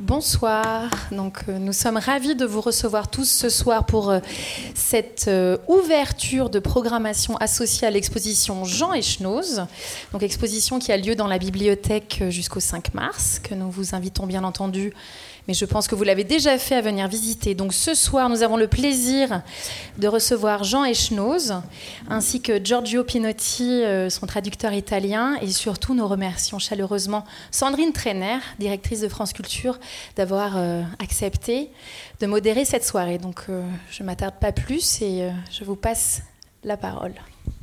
Bonsoir. Donc, nous sommes ravis de vous recevoir tous ce soir pour cette ouverture de programmation associée à l'exposition Jean Echenoz. Donc, exposition qui a lieu dans la bibliothèque jusqu'au 5 mars, que nous vous invitons bien entendu. Mais je pense que vous l'avez déjà fait à venir visiter. Donc ce soir, nous avons le plaisir de recevoir Jean Echenoz, ainsi que Giorgio Pinotti, son traducteur italien. Et surtout, nous remercions chaleureusement Sandrine Trainer, directrice de France Culture, d'avoir accepté de modérer cette soirée. Donc je ne m'attarde pas plus et je vous passe la parole.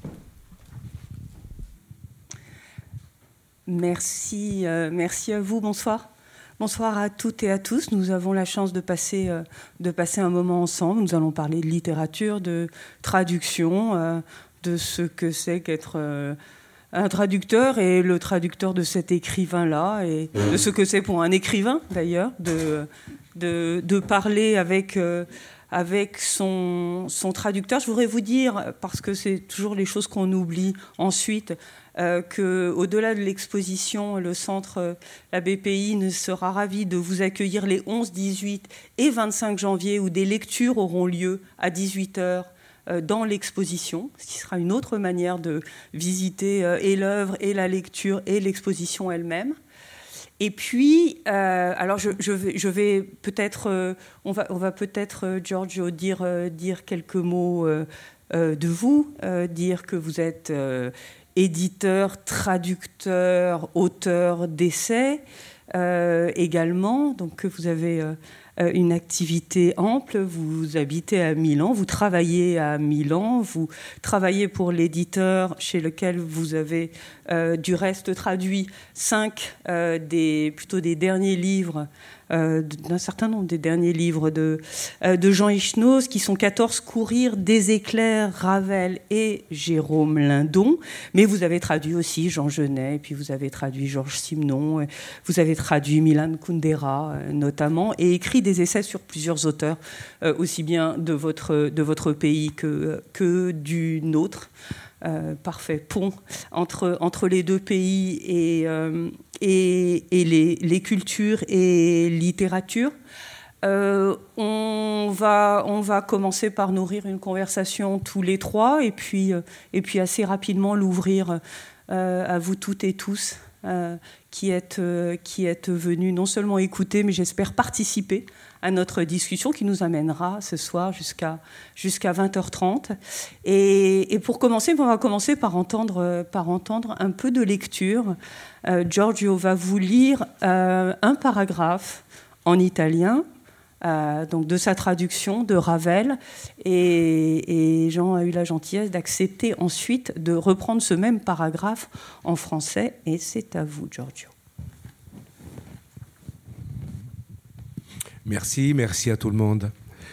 Merci à vous. Bonsoir. Bonsoir à toutes et à tous. Nous avons la chance de passer un moment ensemble. Nous allons parler de littérature, de traduction, de ce que c'est qu'être un traducteur et le traducteur de cet écrivain-là, et de ce que c'est pour un écrivain, d'ailleurs, de parler avec son traducteur. Je voudrais vous dire, parce que c'est toujours les choses qu'on oublie ensuite, qu'au-delà de l'exposition, le centre, la BPI, sera ravi de vous accueillir les 11, 18 et 25 janvier, où des lectures auront lieu à 18h dans l'exposition, ce qui sera une autre manière de visiter et l'œuvre, et la lecture, et l'exposition elle-même. Et puis, alors je vais peut-être, on va peut-être, Giorgio, dire quelques mots de vous, dire que vous êtes éditeur, traducteur, auteur d'essais également, donc que vous avez une activité ample, vous habitez à Milan, vous travaillez à Milan, vous travaillez pour l'éditeur chez lequel vous avez du reste traduit 5 des derniers livres, d'un certain nombre des derniers livres de Jean Echenoz, qui sont 14 Courir des éclairs, Ravel et Jérôme Lindon. Mais vous avez traduit aussi Jean Genet, et puis vous avez traduit Georges Simenon, vous avez traduit Milan Kundera notamment, et écrit des essais sur plusieurs auteurs, aussi bien de votre pays que du nôtre. Parfait pont entre les deux pays et les cultures et littérature. On va commencer par nourrir une conversation tous les trois, et puis assez rapidement l'ouvrir à vous toutes et tous qui êtes venus non seulement écouter, mais j'espère participer à notre discussion qui nous amènera ce soir jusqu'à 20h30. Et pour commencer, on va commencer par entendre un peu de lecture. Giorgio va vous lire un paragraphe en italien, donc de sa traduction de Ravel, et Jean a eu la gentillesse d'accepter ensuite de reprendre ce même paragraphe en français, et c'est à vous, Giorgio. Merci a tout le monde.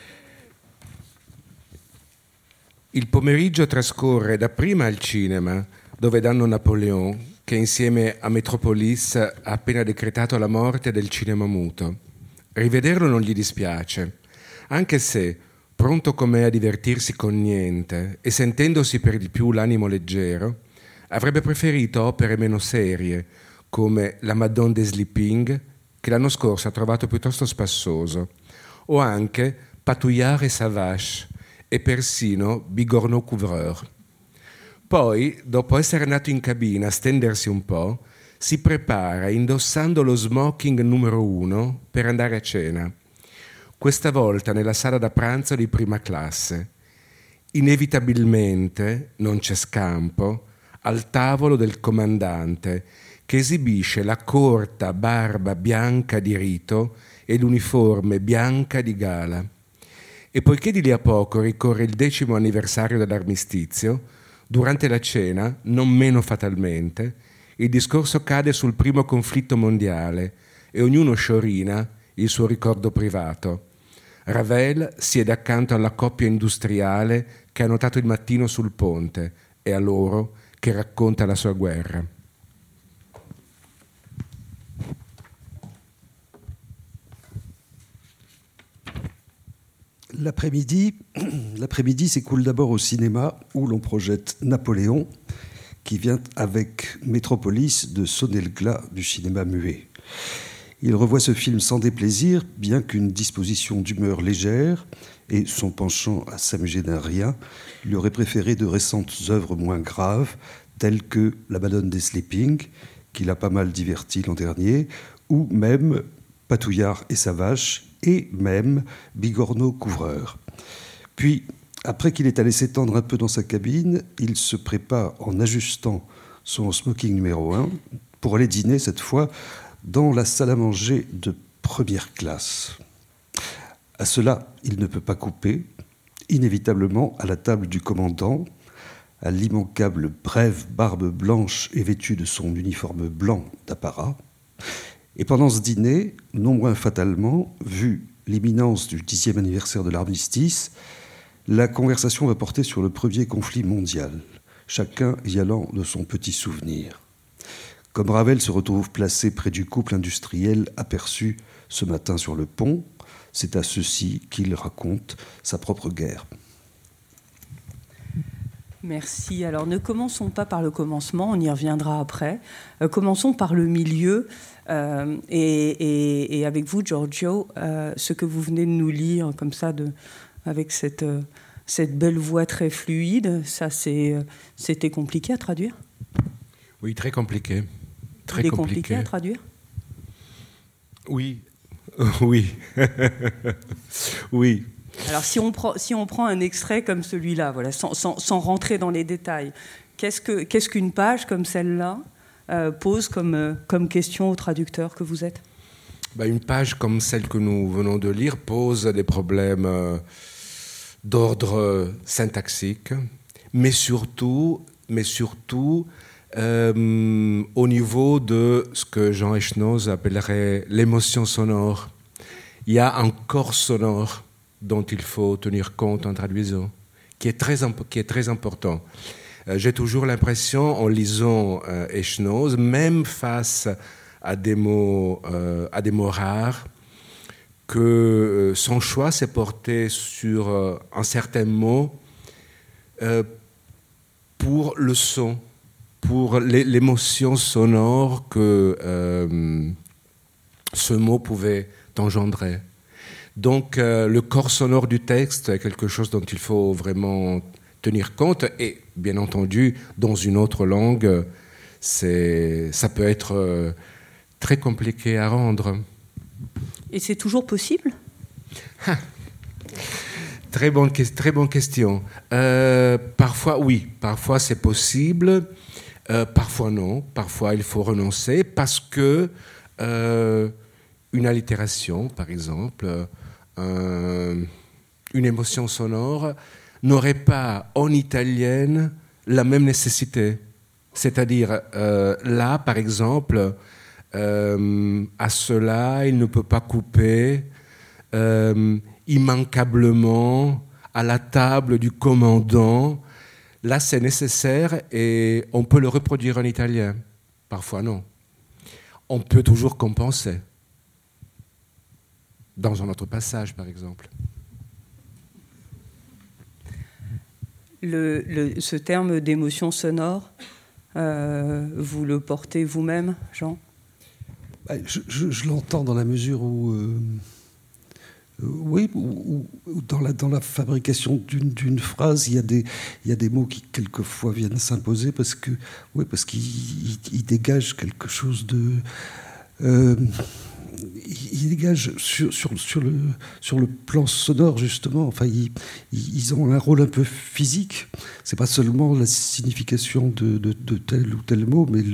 Il pomeriggio trascorre dapprima al cinema, dove danno Napoleon, che insieme a Metropolis ha appena decretato la morte del cinema muto. Rivederlo non gli dispiace, anche se, pronto com'è a divertirsi con niente e sentendosi per di più l'animo leggero, avrebbe preferito opere meno serie, come La Madone des Sleeping, che l'anno scorso ha trovato piuttosto spassoso, o anche Patouillard et Savage, e persino Bigorneau Couvreur. Poi, dopo essere andato in cabina a stendersi un po', si prepara indossando lo smoking numero 1 per andare a cena, questa volta nella sala da pranzo di prima classe. Inevitabilmente, non c'è scampo, al tavolo del comandante, che esibisce la corta barba bianca di rito e l'uniforme bianca di gala. E poiché di lì a poco ricorre il 10° anniversario dell'armistizio, durante la cena, non meno fatalmente, il discorso cade sul primo conflitto mondiale e ognuno sciorina il suo ricordo privato. Ravel siede accanto alla coppia industriale che ha notato il mattino sul ponte e a loro che racconta la sua guerra. L'après-midi s'écoule d'abord au cinéma où l'on projette Napoléon, qui vient avec Métropolis de sonner le glas du cinéma muet. Il revoit ce film sans déplaisir, bien qu'une disposition d'humeur légère et son penchant à s'amuser d'un rien lui aurait préféré de récentes œuvres moins graves, telles que La Madone des Sleeping, qui l'a pas mal diverti l'an dernier, ou même Patouillard et sa vache, et même Bigorneau couvreur. Puis, après qu'il est allé s'étendre un peu dans sa cabine, il se prépare en ajustant son smoking numéro 1 pour aller dîner, cette fois, dans la salle à manger de première classe. À cela, il ne peut pas couper, inévitablement à la table du commandant, à l'immanquable brève barbe blanche et vêtu de son uniforme blanc d'apparat. Et pendant ce dîner, non moins fatalement, vu l'imminence du 10e anniversaire de l'armistice, la conversation va porter sur le premier conflit mondial, chacun y allant de son petit souvenir. Comme Ravel se retrouve placé près du couple industriel aperçu ce matin sur le pont, c'est à ceux-ci qu'il raconte sa propre guerre. Merci. Alors ne commençons pas par le commencement, on y reviendra après. Commençons par le milieu. Et avec vous, Giorgio, ce que vous venez de nous lire comme ça, avec cette belle voix très fluide, ça c'était compliqué à traduire? Oui, très compliqué. Très compliqué à traduire? Oui. Oui. Oui. Alors, si on prend un extrait comme celui-là, voilà, sans rentrer dans les détails, qu'est-ce qu'une page comme celle-là pose comme question au traducteur que vous êtes? Une page comme celle que nous venons de lire pose des problèmes d'ordre syntaxique, mais surtout au niveau de ce que Jean Echenoz appellerait l'émotion sonore. Il y a un corps sonore dont il faut tenir compte en traduisant, qui est très important. J'ai toujours l'impression, en lisant Echenoz, même face à des mots rares, que son choix s'est porté sur un certain mot pour le son, pour l'émotion sonore que ce mot pouvait engendrer. Donc le corps sonore du texte est quelque chose dont il faut vraiment tenir compte, et bien entendu, dans une autre langue, ça peut être très compliqué à rendre. Et c'est toujours possible? Très bonne question. Parfois, oui, parfois c'est possible, parfois non, parfois il faut renoncer parce que une allitération, par exemple, une émotion sonore n'aurait pas en italienne la même nécessité. C'est-à-dire, là, par exemple, à cela, il ne peut pas couper immanquablement à la table du commandant. Là, c'est nécessaire et on peut le reproduire en italien. Parfois, non. On peut toujours compenser. Dans un autre passage, par exemple. Ce terme d'émotion sonore, vous le portez vous-même, Jean? Je l'entends dans la mesure où... oui, dans la fabrication d'une phrase, il y a des mots qui quelquefois viennent s'imposer parce qu'ils dégagent quelque chose de... ils dégagent sur le plan sonore, justement. Enfin, ils ont un rôle un peu physique. C'est pas seulement la signification de tel ou tel mot, mais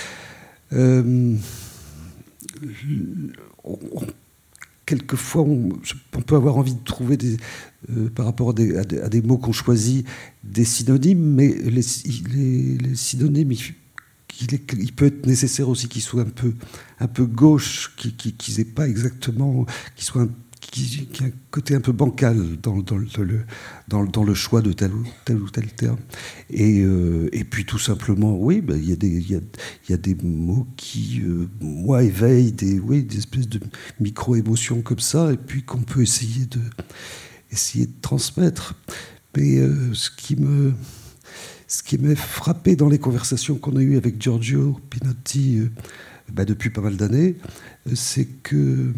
quelquefois, on peut avoir envie de trouver par rapport à des mots qu'on choisit des synonymes, mais les synonymes, il peut être nécessaire aussi qu'ils soient un peu gauche, qu'ils aient pas exactement, qu'il y ait un côté un peu bancal dans le choix de tel ou tel terme. Et puis tout simplement, oui, il y a des mots qui, moi, éveillent des espèces de micro-émotions comme ça, et puis qu'on peut essayer de transmettre. Mais ce qui m'est frappé dans les conversations qu'on a eues avec Giorgio Pinotti depuis pas mal d'années, c'est que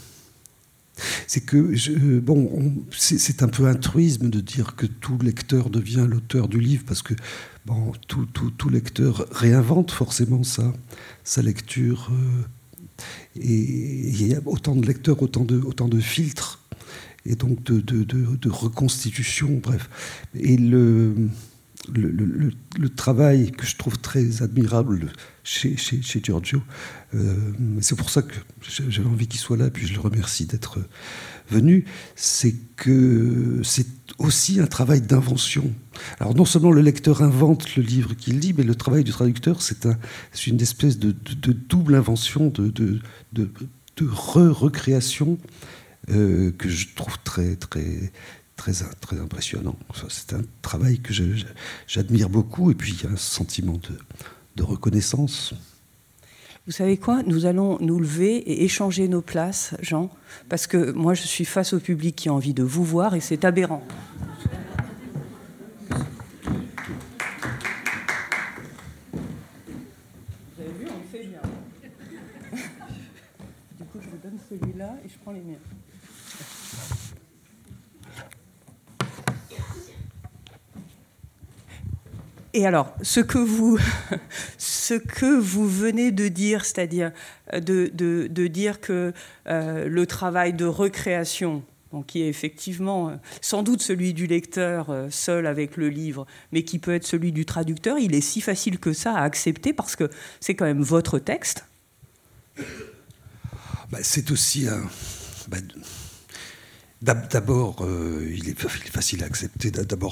c'est un peu un truisme de dire que tout lecteur devient l'auteur du livre, parce que tout lecteur réinvente forcément sa lecture. Et il y a autant de lecteurs, autant de filtres, et donc de reconstitution, bref. Et le travail que je trouve très admirable chez Giorgio, c'est pour ça que j'avais envie qu'il soit là, puis je le remercie d'être venu, c'est que c'est aussi un travail d'invention. Alors non seulement le lecteur invente le livre qu'il lit, mais le travail du traducteur, c'est une espèce de double invention, de recréation que je trouve très impressionnant. C'est un travail que j'admire beaucoup, et puis il y a un sentiment de reconnaissance. Vous savez quoi ? Nous allons nous lever et échanger nos places, Jean, parce que moi je suis face au public qui a envie de vous voir et c'est aberrant. Vous avez vu, on le fait bien. Du coup, je vous donne celui-là et je prends les miens. Et alors, ce que vous venez de dire, c'est-à-dire de dire que le travail de recréation, donc qui est effectivement sans doute celui du lecteur seul avec le livre, mais qui peut être celui du traducteur, il est si facile que ça à accepter parce que c'est quand même votre texte. C'est aussi un... D'abord, il est facile à accepter. D'abord,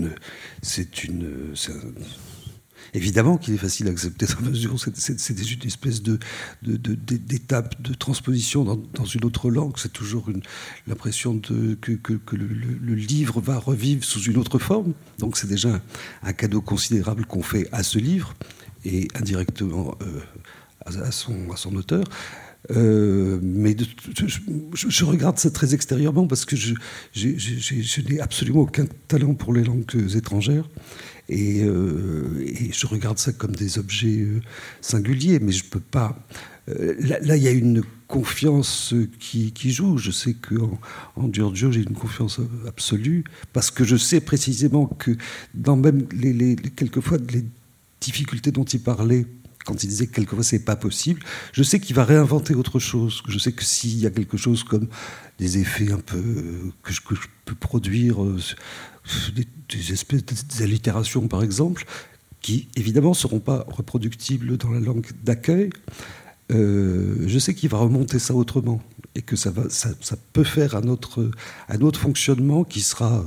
évidemment qu'il est facile à accepter dans la mesure où c'est une espèce d'étape de transposition dans une autre langue. C'est toujours l'impression que le livre va revivre sous une autre forme. Donc c'est déjà un cadeau considérable qu'on fait à ce livre et indirectement à son auteur. Mais je regarde ça très extérieurement parce que je n'ai absolument aucun talent pour les langues étrangères et je regarde ça comme des objets singuliers, mais je peux pas. Là, il y a une confiance qui joue. Je sais qu'en Giorgio, j'ai une confiance absolue parce que je sais précisément que dans même quelquefois les difficultés dont il parlait, quand il disait que quelquefois c'est pas possible, je sais qu'il va réinventer autre chose. Je sais que s'il y a quelque chose comme des effets un peu que je peux produire, des espèces d'allitérations par exemple, qui évidemment ne seront pas reproductibles dans la langue d'accueil, je sais qu'il va remonter ça autrement et que ça peut faire un autre fonctionnement qui sera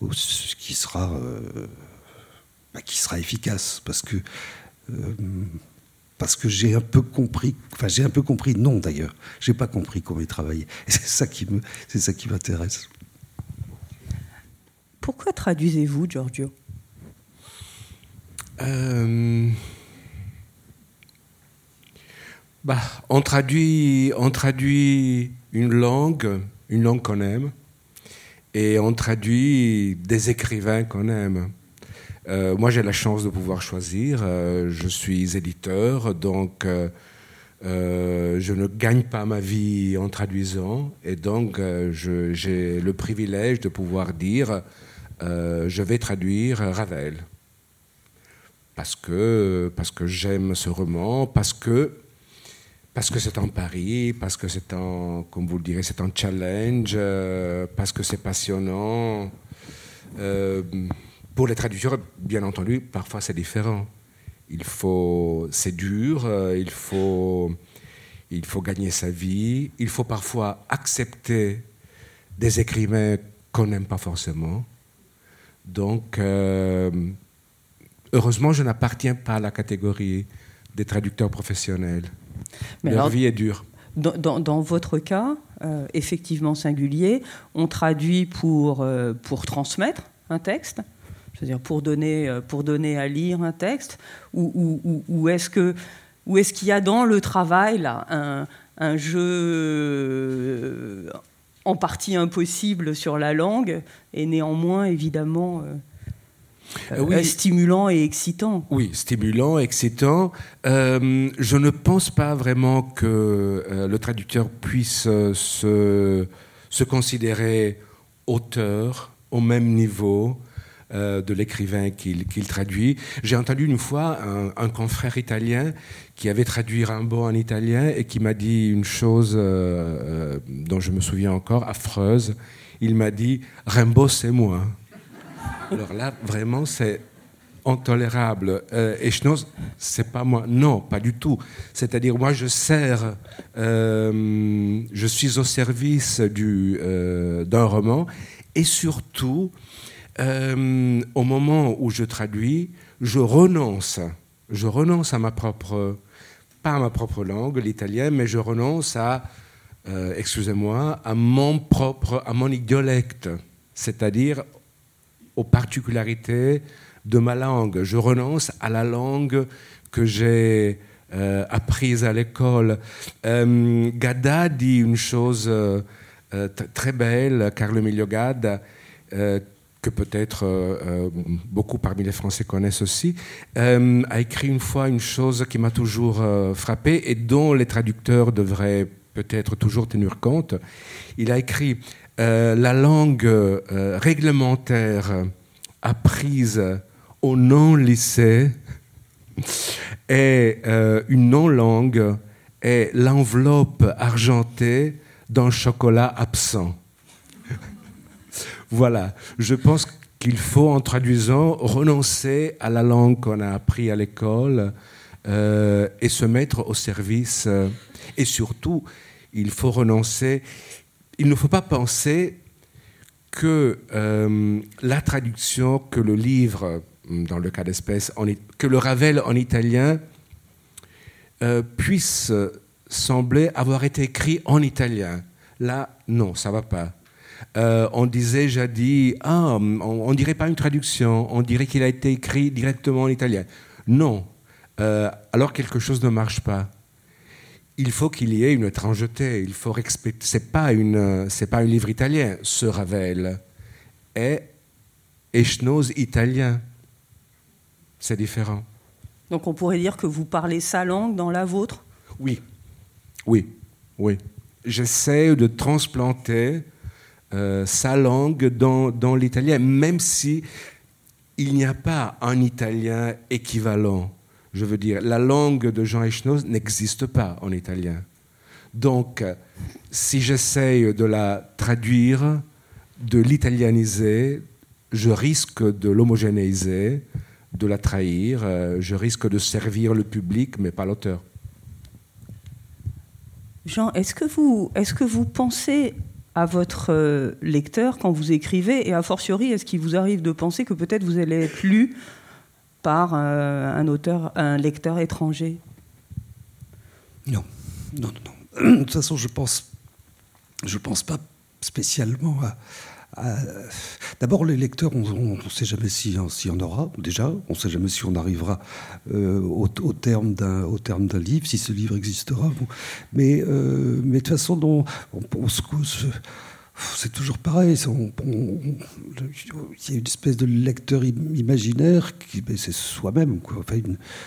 efficace parce que j'ai un peu compris, non d'ailleurs, j'ai pas compris comment il travaillait. Et c'est ça qui m'intéresse. Pourquoi traduisez-vous, Giorgio ? On traduit une langue qu'on aime, et on traduit des écrivains qu'on aime. Moi, j'ai la chance de pouvoir choisir. Je suis éditeur, donc je ne gagne pas ma vie en traduisant. Et donc, j'ai le privilège de pouvoir dire je vais traduire Ravel. Parce que j'aime ce roman, parce que c'est en Paris, parce que comme vous le direz, c'est un challenge, parce que c'est passionnant. Pour les traducteurs, bien entendu, parfois c'est différent. C'est dur, il faut gagner sa vie, il faut parfois accepter des écrivains qu'on n'aime pas forcément. Donc, heureusement, je n'appartiens pas à la catégorie des traducteurs professionnels. Mais leur vie est dure. Dans votre cas, effectivement singulier, on traduit pour transmettre un texte, c'est-à-dire pour donner à lire un texte, ou est-ce qu'il y a dans le travail là un jeu en partie impossible sur la langue et néanmoins évidemment Oui. Stimulant et excitant. Oui, stimulant, excitant. Je ne pense pas vraiment que le traducteur puisse se considérer auteur au même niveau de l'écrivain qu'il traduit. J'ai entendu une fois un confrère italien qui avait traduit Rimbaud en italien et qui m'a dit une chose dont je me souviens encore, affreuse. Il m'a dit « Rimbaud, c'est moi ». Alors là, vraiment, c'est intolérable. Et Schnoz, c'est pas moi. Non, pas du tout. C'est-à-dire, moi, je suis au service d'un roman, et surtout, au moment où je traduis, je renonce à ma propre, pas à ma propre langue, l'italien, mais je renonce à, excusez-moi, à mon idiolecte, c'est-à-dire aux particularités de ma langue. Je renonce à la langue que j'ai apprise à l'école. Gadda dit une chose très belle, Carlo Emilio Gadda, que peut-être beaucoup parmi les Français connaissent aussi, a écrit une fois une chose qui m'a toujours frappé et dont les traducteurs devraient peut-être toujours tenir compte. Il a écrit la langue réglementaire apprise au non-lycée est une non-langue est l'enveloppe argentée d'un chocolat absent. Voilà, je pense qu'il faut, en traduisant, renoncer à la langue qu'on a appris à l'école et se mettre au service. Et surtout, il faut renoncer. Il ne faut pas penser que la traduction, que le livre, dans le cas d'espèce, que le Ravel en italien puisse sembler avoir été écrit en italien. Là, non, ça ne va pas. On disait jadis, on dirait pas une traduction, on dirait qu'il a été écrit directement en italien. Non, alors quelque chose ne marche pas. Il faut qu'il y ait une étrangeté. Il faut respecter. C'est pas un livre italien. Ce Ravel est Schnoz italien. C'est différent. Donc on pourrait dire que vous parlez sa langue dans la vôtre ? Oui. J'essaie de transplanter sa langue dans l'italien, même si il n'y a pas un italien équivalent. Je veux dire, la langue de Jean Echnoz n'existe pas en italien. Donc, si j'essaye de la traduire, de l'italianiser, je risque de l'homogénéiser, de la trahir, je risque de servir le public, mais pas l'auteur. Jean, est-ce que vous pensez à votre lecteur quand vous écrivez, et a fortiori, est-ce qu'il vous arrive de penser que peut-être vous allez être lu par un lecteur étranger ? Non. De toute façon, je pense pas spécialement à... D'abord, les lecteurs, on ne sait jamais s'il y en aura, déjà. On ne sait jamais si on arrivera au terme d'un livre, si ce livre existera. Bon. Mais de toute façon, c'est toujours pareil. Il y a une espèce de lecteur imaginaire qui, c'est soi-même, quoi. Enfin,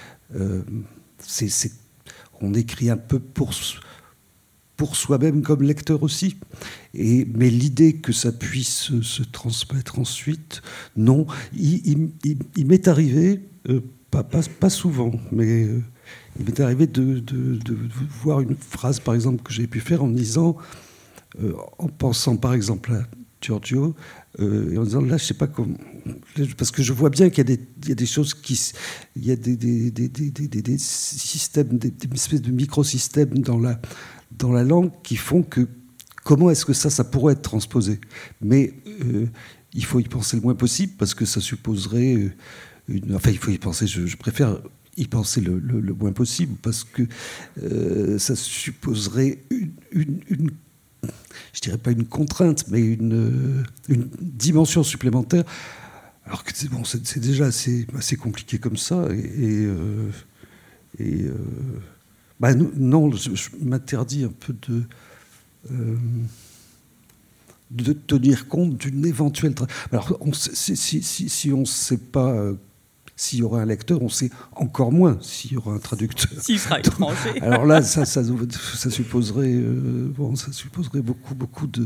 on écrit un peu pour soi-même comme lecteur aussi. Mais l'idée que ça puisse se transmettre ensuite, non. Il m'est arrivé, pas souvent, mais il m'est arrivé de voir une phrase, par exemple, que j'ai pu faire en disant, en pensant par exemple à Giorgio, et en disant là, je sais pas comment, parce que je vois bien qu'il y a des choses il y a des systèmes, des espèces de microsystèmes dans la langue qui font que comment est-ce que ça pourrait être transposé. Mais il faut y penser le moins possible parce que ça supposerait il faut y penser. Je préfère y penser le moins possible parce que ça supposerait une je dirais pas une contrainte, mais une dimension supplémentaire. Alors que c'est déjà assez compliqué comme ça. Non, je m'interdis un peu de tenir compte d'une éventuelle... Alors, si on ne sait pas s'il y aura un lecteur, on sait encore moins s'il y aura un traducteur. S'il sera étranger. Alors là, ça supposerait, ça supposerait beaucoup de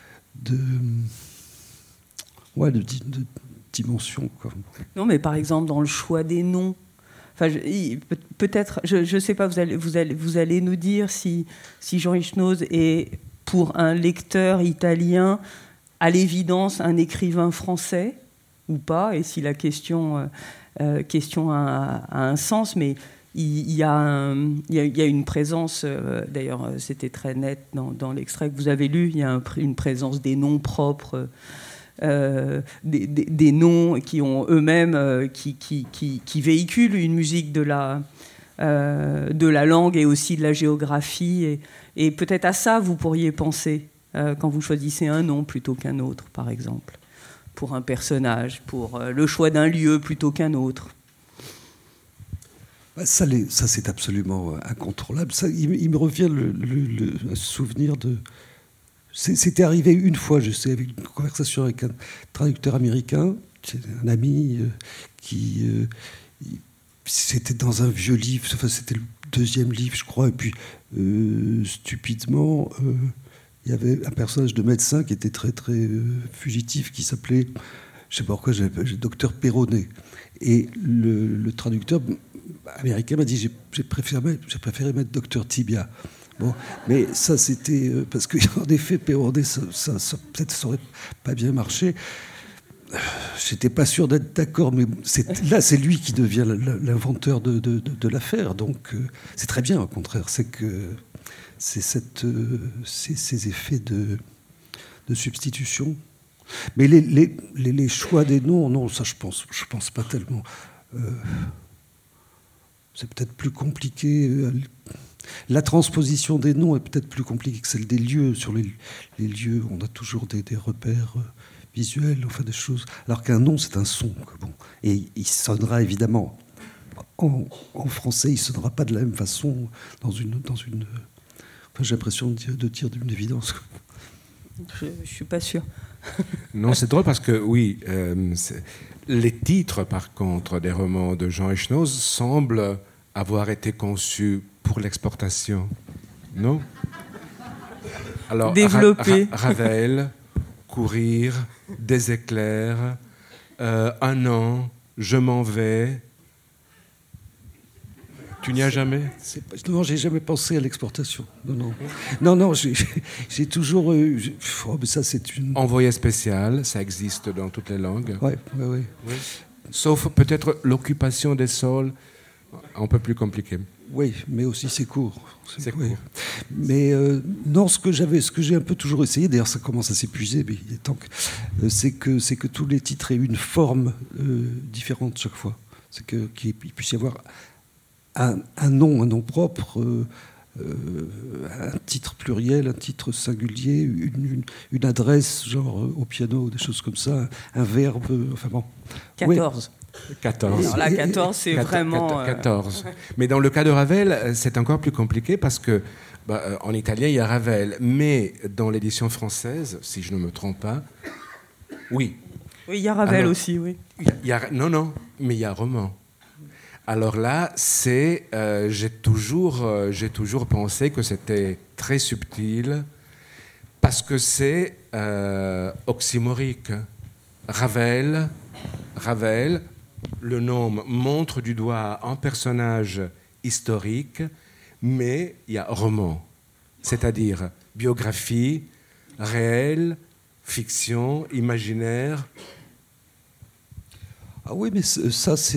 dimensions, quoi. Non, mais par exemple, dans le choix des noms, enfin, peut-être, je ne sais pas, vous allez nous dire si Jean Echenoz est, pour un lecteur italien, à l'évidence, un écrivain français ou pas, et si la question a un sens, mais il y a une présence, d'ailleurs c'était très net dans l'extrait que vous avez lu, il y a une présence des noms propres, des noms qui ont eux-mêmes, qui véhiculent une musique de la langue et aussi de la géographie, et peut-être à ça vous pourriez penser quand vous choisissez un nom plutôt qu'un autre, par exemple, pour un personnage, pour le choix d'un lieu plutôt qu'un autre. Ça c'est absolument incontrôlable. Ça, il me revient le souvenir de... C'était arrivé une fois, je sais, avec une conversation avec un traducteur américain, un ami c'était dans un vieux livre, enfin, c'était le deuxième livre, je crois, et puis stupidement, il y avait un personnage de médecin qui était très très fugitif, qui s'appelait, je ne sais pas pourquoi, docteur Perronnet. Et le traducteur américain m'a dit j'ai préféré mettre docteur Tibia. Bon, mais ça c'était parce qu'en effet Perronnet, ça peut-être ça aurait pas bien marché. J'étais pas sûr d'être d'accord, mais là c'est lui qui devient l'inventeur de l'affaire, donc c'est très bien. Au contraire, c'est que c'est ces effets de substitution. Mais les choix des noms, non, ça je pense pas tellement. C'est peut-être plus compliqué. La transposition des noms est peut-être plus compliquée que celle des lieux. Sur les lieux, on a toujours des repères visuels, enfin des choses. Alors qu'un nom, c'est un son. Bon. Et il sonnera évidemment en français, il sonnera pas de la même façon dans une. Enfin, j'ai l'impression de dire d'une évidence. Je suis pas sûr. Non, c'est drôle parce que oui, les titres, par contre, des romans de Jean Echenoz semblent avoir été conçus pour l'exportation, non? Alors, développer. Ravel, Courir, Des éclairs, Un an, Je m'en vais. Tu n'y as jamais? Non, j'ai jamais pensé à l'exportation. Non, j'ai toujours eu... mais ça, c'est une... Envoyé spécial, ça existe dans toutes les langues. Oui. Sauf peut-être l'occupation des sols, un peu plus compliqué. Oui, mais aussi c'est court. C'est oui. court. Mais non, ce que j'ai un peu toujours essayé, d'ailleurs ça commence à s'épuiser, mais il est temps que c'est que tous les titres aient une forme différente chaque fois. C'est qu'il puisse y avoir un nom propre, un titre pluriel, un titre singulier, une adresse, genre au piano, des choses comme ça, un verbe, enfin bon. 14. Oui. 14. Alors là, 14, c'est vraiment... 14. Mais dans le cas de Ravel, c'est encore plus compliqué parce que en italien, il y a Ravel. Mais dans l'édition française, si je ne me trompe pas, oui. Oui, il y a Ravel aussi, oui. Non, mais il y a roman. Alors là, j'ai toujours pensé que c'était très subtil parce que c'est oxymorique. Ravel, le nom montre du doigt un personnage historique, mais il y a roman, c'est-à-dire biographie, réel, fiction, imaginaire. Ah oui, mais c'est...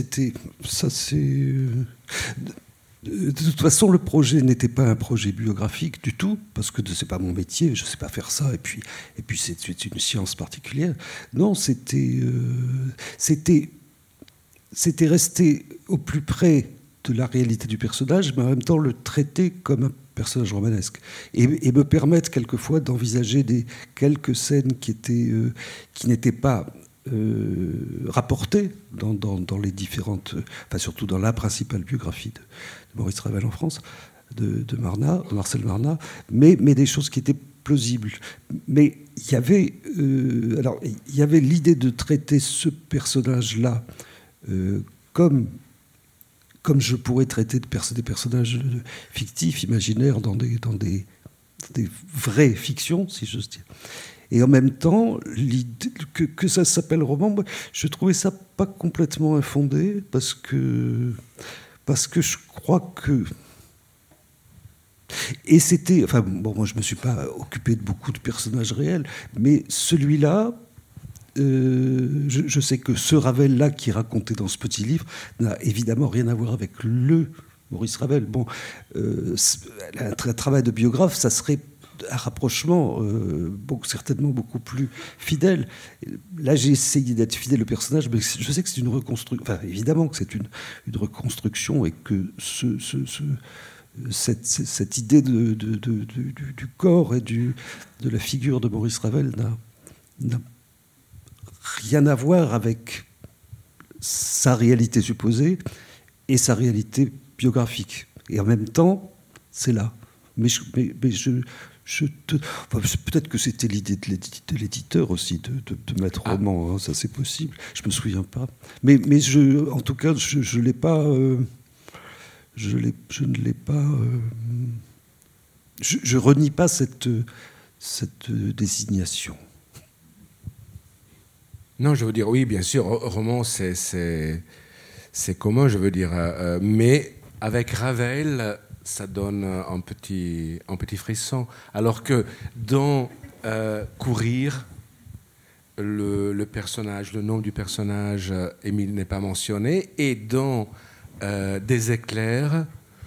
De toute façon, le projet n'était pas un projet biographique du tout, parce que c'est pas mon métier, je sais pas faire ça, et puis c'est une science particulière. Non, c'était rester au plus près de la réalité du personnage, mais en même temps le traiter comme un personnage romanesque, et me permettre quelquefois d'envisager quelques scènes qui n'étaient pas rapportées dans les différentes, enfin surtout dans la principale biographie de Maurice Ravel en France, de Marcel Marnat, mais des choses qui étaient plausible. Mais il y avait l'idée de traiter ce personnage-là comme je pourrais traiter des personnages fictifs, imaginaires, dans des vraies fictions, si j'ose dire. Et en même temps, l'idée que ça s'appelle roman, moi, je trouvais ça pas complètement infondé, parce que je crois que... Et c'était... Enfin, bon, moi, je me suis pas occupé de beaucoup de personnages réels, mais celui-là, je sais que ce Ravel-là qui est raconté dans ce petit livre n'a évidemment rien à voir avec le Maurice Ravel. Bon, un travail de biographe, ça serait un rapprochement certainement beaucoup plus fidèle. Là, j'ai essayé d'être fidèle au personnage, mais je sais que c'est une reconstruction. Enfin, évidemment que c'est une reconstruction, et que cette idée du corps et de la figure de Maurice Ravel n'a rien à voir avec sa réalité supposée et sa réalité biographique. Et en même temps, c'est là. Mais peut-être que c'était l'idée de l'éditeur aussi, de mettre roman, hein, ça c'est possible. Je me souviens pas. Mais en tout cas, je l'ai pas. Je ne l'ai pas. Je renie pas cette désignation. Non, je veux dire, oui, bien sûr, roman, c'est commun, je veux dire. Mais avec Ravel, ça donne un petit frisson. Alors que dans Courir, le personnage, le nom du personnage, Émile n'est pas mentionné. Et dans Des éclairs,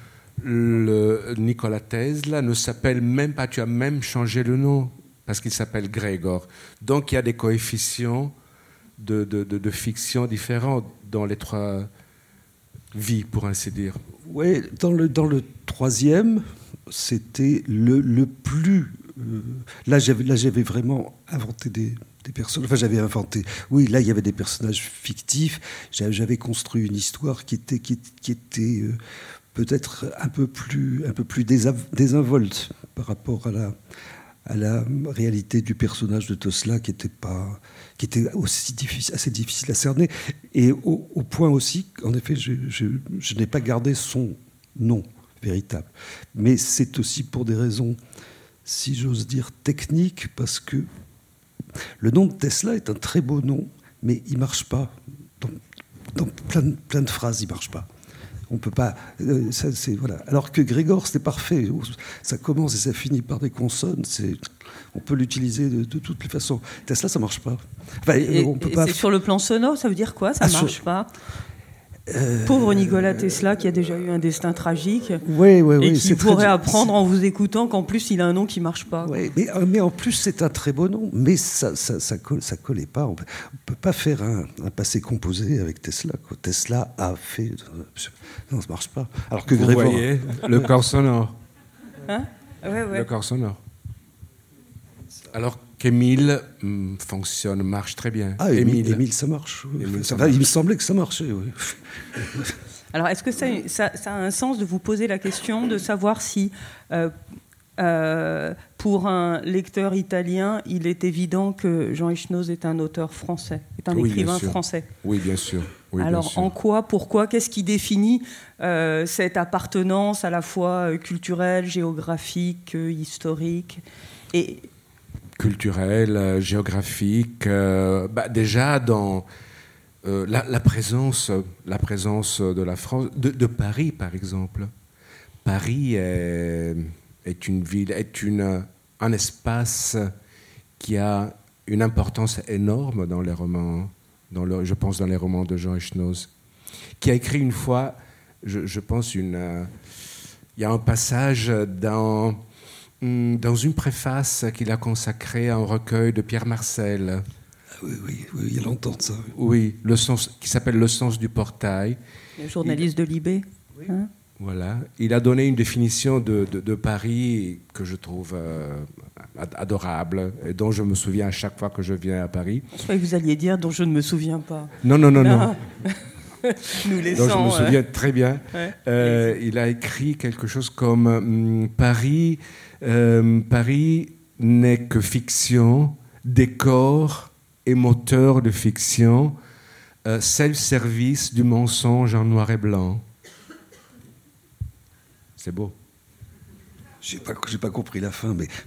Nikola Tesla ne s'appelle même pas, tu as même changé le nom, parce qu'il s'appelle Grégor. Donc il y a des coefficients de fiction différents dans les trois vies, pour ainsi dire. Oui, dans le troisième, c'était le plus... là, j'avais vraiment inventé des personnages. Enfin, j'avais inventé... Oui, là, il y avait des personnages fictifs. J'avais construit une histoire qui était peut-être un peu plus désinvolte par rapport à la réalité du personnage de Tesla, qui était aussi assez difficile à cerner, et au point aussi, en effet, je n'ai pas gardé son nom véritable. Mais c'est aussi pour des raisons, si j'ose dire, techniques, parce que le nom de Tesla est un très beau nom, mais il ne marche pas. Dans plein de phrases, il ne marche pas. On peut pas. Voilà. Alors que Grégor, c'était parfait. Ça commence et ça finit par des consonnes. On peut l'utiliser de toutes les façons. Tesla, ça marche pas. Enfin, on peut pas. Sur le plan sonore, ça veut dire quoi? Ça marche pas. Pauvre Nikola Tesla, qui a déjà eu un destin tragique, et qui pourrait apprendre en vous écoutant qu'en plus il a un nom qui marche pas. Oui, mais en plus c'est un très beau nom, mais ça collait pas. On peut pas faire un passé composé avec Tesla, quoi. Tesla a fait, non, ça marche pas. Alors que vous Grévin, voyez le corps sonore. Hein? Ouais. Le corps sonore. Alors qu'Émile marche très bien. Ah, Émile, ça marche. Oui. Il me semblait que ça marchait, oui. Alors, est-ce que ça a un sens de vous poser la question de savoir si, pour un lecteur italien, il est évident que Jean Echenoz est un auteur français, est un écrivain français? Oui, bien sûr. Oui, alors, bien sûr. en quoi, pourquoi, qu'est-ce qui définit cette appartenance à la fois culturelle, géographique, historique et... culturelle, géographique, déjà dans la présence de la France, de Paris par exemple. Paris est une ville, un espace qui a une importance énorme dans les romans, je pense dans les romans de Jean Echenoz, qui a écrit une fois, je pense, il y a un passage dans une préface qu'il a consacrée à un recueil de Pierre Marcel. Oui, il y a longtemps de ça. Oui, qui s'appelle Le sens du portail. Le journaliste de Libé. Oui. Hein? Voilà. Il a donné une définition de Paris que je trouve adorable et dont je me souviens à chaque fois que je viens à Paris. Je croyais que vous alliez dire dont je ne me souviens pas. Non. Nous laissons, donc je me souviens très bien. Ouais. Il a écrit quelque chose comme Paris n'est que fiction, décor et moteur de fiction, self-service du mensonge en noir et blanc. C'est beau. J'ai pas compris la fin, mais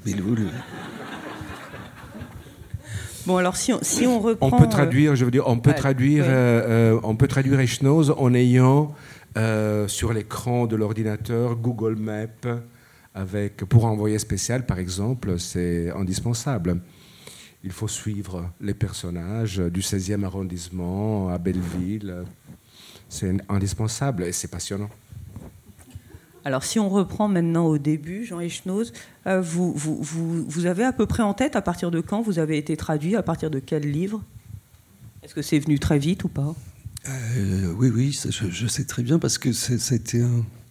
Bon, alors si on reprend... On peut traduire, on peut traduire Echnoz en ayant sur l'écran de l'ordinateur Google Maps pour envoyer spécial, par exemple, c'est indispensable. Il faut suivre les personnages du 16e arrondissement à Belleville. C'est indispensable et c'est passionnant. Alors, si on reprend maintenant au début, Jean Echnoz, vous avez à peu près en tête à partir de quand vous avez été traduit, à partir de quel livre? Est-ce que c'est venu très vite ou pas? Oui, ça, je sais très bien parce que c'était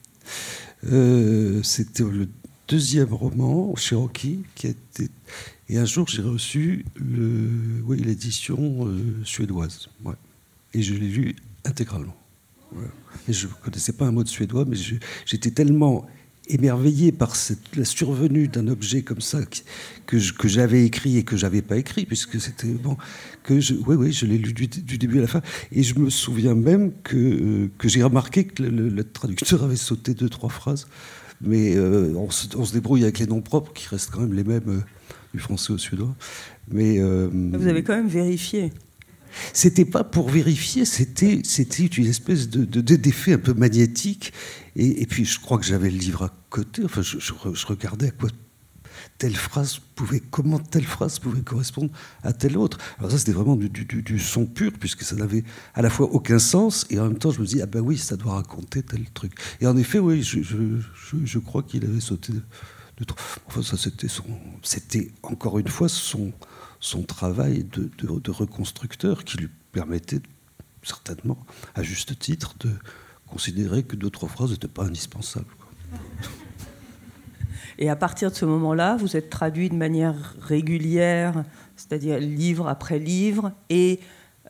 le deuxième roman, Cherokee, qui a été... Et un jour, j'ai reçu l'édition suédoise. Ouais. Et je l'ai lu intégralement. Ouais. Et je ne connaissais pas un mot de suédois, mais j'étais tellement émerveillé par la survenue d'un objet comme ça que j'avais écrit et que je n'avais pas écrit, puisque c'était bon, que je l'ai lu du début à la fin. Et je me souviens même que j'ai remarqué que le traducteur avait sauté 2-3 phrases. Mais on se débrouille avec les noms propres qui restent quand même les mêmes du français au suédois. Mais vous avez quand même vérifié. C'était pas pour vérifier, c'était une espèce d'effet un peu magnétique. Et puis je crois que j'avais le livre à côté. Enfin, je regardais à quoi comment telle phrase pouvait correspondre à telle autre. Alors ça, c'était vraiment du son pur, puisque ça n'avait à la fois aucun sens, et en même temps, je me dis, ah ben oui, ça doit raconter tel truc. Et en effet, oui, je crois qu'il avait sauté de trop. Enfin, ça, c'était encore une fois son travail de reconstructeur qui lui permettait, certainement, à juste titre, de considérer que 2-3 phrases n'étaient pas indispensables, quoi. Et à partir de ce moment-là, vous êtes traduit de manière régulière, c'est-à-dire livre après livre, et